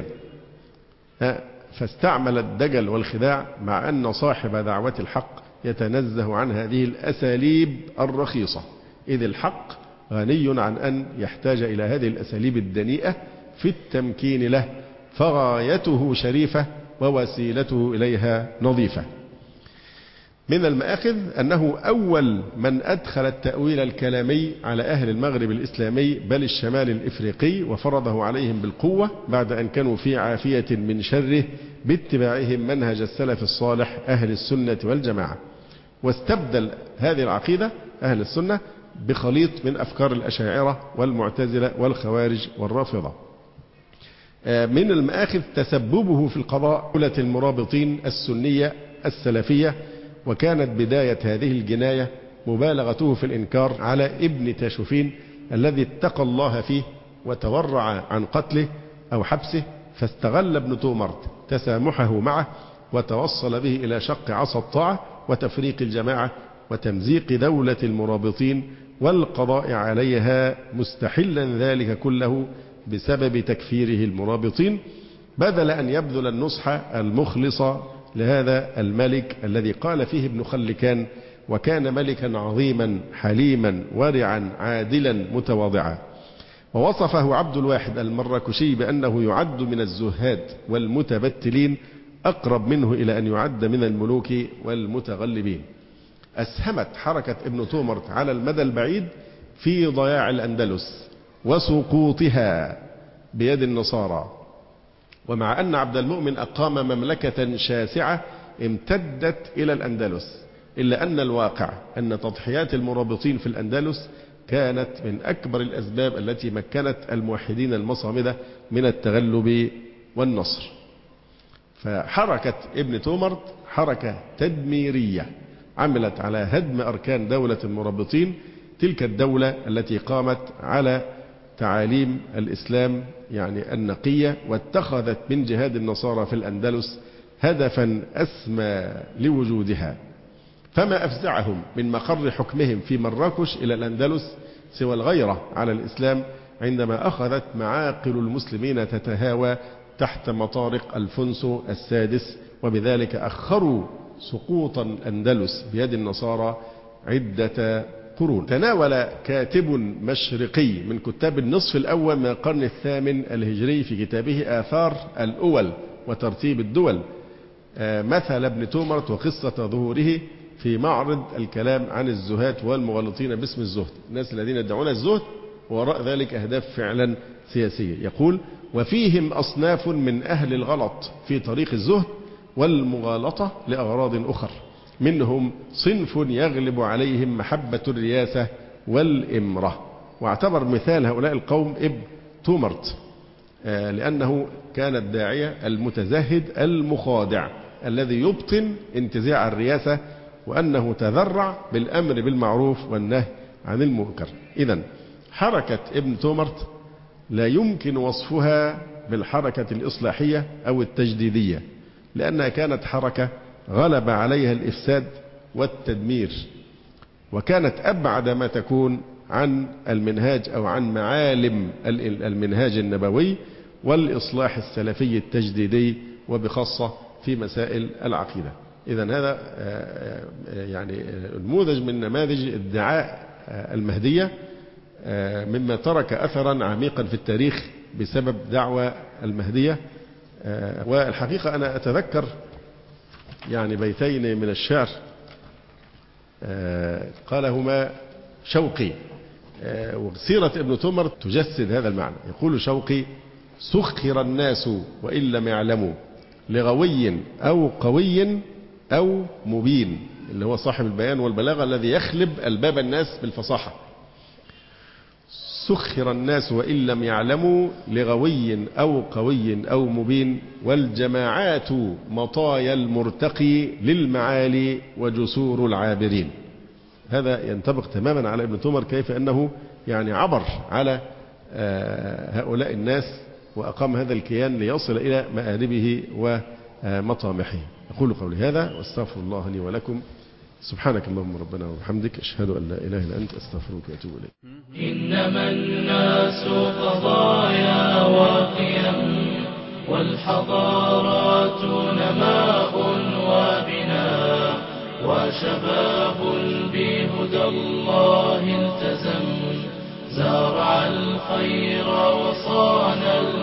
فاستعمل الدجل والخداع، مع أن صاحب دعوة الحق يتنزه عن هذه الأساليب الرخيصة، إذ الحق غني عن أن يحتاج إلى هذه الأساليب الدنيئة في التمكين له، فغايته شريفة ووسيلته إليها نظيفة. من المآخذ أنه أول من أدخل التأويل الكلامي على أهل المغرب الإسلامي بل الشمال الإفريقي، وفرضه عليهم بالقوة بعد أن كانوا في عافية من شره باتباعهم منهج السلف الصالح أهل السنة والجماعة، واستبدل هذه العقيدة أهل السنة بخليط من أفكار الأشاعرة والمعتزلة والخوارج والرافضة. من المآخذ تسببه في القضاء دولة المرابطين السنية السلفية، وكانت بداية هذه الجناية مبالغته في الإنكار على ابن تاشوفين الذي اتقى الله فيه وتورع عن قتله أو حبسه، فاستغل ابن تومرت تسامحه معه وتوصل به إلى شق عصا الطاعة وتفريق الجماعة وتمزيق دولة المرابطين والقضاء عليها، مستحلا ذلك كله بسبب تكفيره المرابطين، بدل أن يبذل النصح المخلص لهذا الملك الذي قال فيه ابن خلكان: وكان ملكا عظيما حليما ورعا عادلا متواضعا. ووصفه عبد الواحد المراكشي بأنه يعد من الزهاد والمتبتلين، أقرب منه إلى أن يعد من الملوك والمتغلبين. أسهمت حركة ابن تومرت على المدى البعيد في ضياع الأندلس وسقوطها بيد النصارى. ومع أن عبد المؤمن أقام مملكة شاسعة امتدت إلى الأندلس، إلا أن الواقع أن تضحيات المرابطين في الأندلس كانت من أكبر الأسباب التي مكنت الموحدين المصامدة من التغلب والنصر. فحركة ابن تومرت حركة تدميرية عملت على هدم أركان دولة المرابطين، تلك الدولة التي قامت على تعاليم الإسلام يعني النقية، واتخذت من جهاد النصارى في الأندلس هدفا أسمى لوجودها. فما أفزعهم من مقر حكمهم في مراكش إلى الأندلس سوى الغيرة على الإسلام، عندما أخذت معاقل المسلمين تتهاوى تحت مطارق الفونسو السادس، وبذلك أخروا سقوط الأندلس بيد النصارى عدة قرون. تناول كاتب مشرقي من كتاب النصف الأول من القرن الثامن الهجري في كتابه آثار الأول وترتيب الدول مثل ابن تومرت وقصة ظهوره في معرض الكلام عن الزهاد والمغالطين باسم الزهد، الناس الذين يدعون الزهد وراء ذلك أهداف فعلا سياسية. يقول: وفيهم أصناف من أهل الغلط في طريق الزهد والمغالطة لأغراض أخر، منهم صنف يغلب عليهم محبة الرياسة والإمرة. واعتبر مثال هؤلاء القوم ابن تومرت لأنه كان الداعية المتزهد المخادع الذي يبطن انتزاع الرياسة، وأنه تذرع بالأمر بالمعروف والنهي عن المنكر. إذن حركة ابن تومرت لا يمكن وصفها بالحركة الإصلاحية أو التجديدية، لأنها كانت حركة غلب عليها الإفساد والتدمير، وكانت أبعد ما تكون عن المنهاج أو عن معالم المنهاج النبوي والإصلاح السلفي التجديدي، وبخاصة في مسائل العقيدة. إذن هذا يعني نموذج من نماذج ادعاء المهدية، مما ترك أثرا عميقا في التاريخ بسبب دعوة المهدية. والحقيقة أنا أتذكر يعني بيتين من الشعر قالهما شوقي، وسيرة ابن تومرت تجسد هذا المعنى. يقول شوقي: سخر الناس وإن لم يعلموا لغوي أو قوي أو مبين، اللي هو صاحب البيان والبلاغة الذي يخلب الباب الناس بالفصاحة. سخر الناس وإن لم يعلموا لغوي أو قوي أو مبين، والجماعات مطايا المرتقي للمعالي وجسور العابرين. هذا ينطبق تماما على ابن تومر، كيف أنه يعني عبر على هؤلاء الناس وأقام هذا الكيان ليصل إلى مآربه ومطامحه. أقول قولي هذا واستغفر الله لي ولكم. سبحانك اللهم ربنا وبحمدك، أشهد أن لا إله إلا أنت، أستغفرك وأتوب إليك. إنما الناس قضايا وقيم، والحضارات نماء وبناء، وشباب بهدى الله التزم، زارع الخير وصان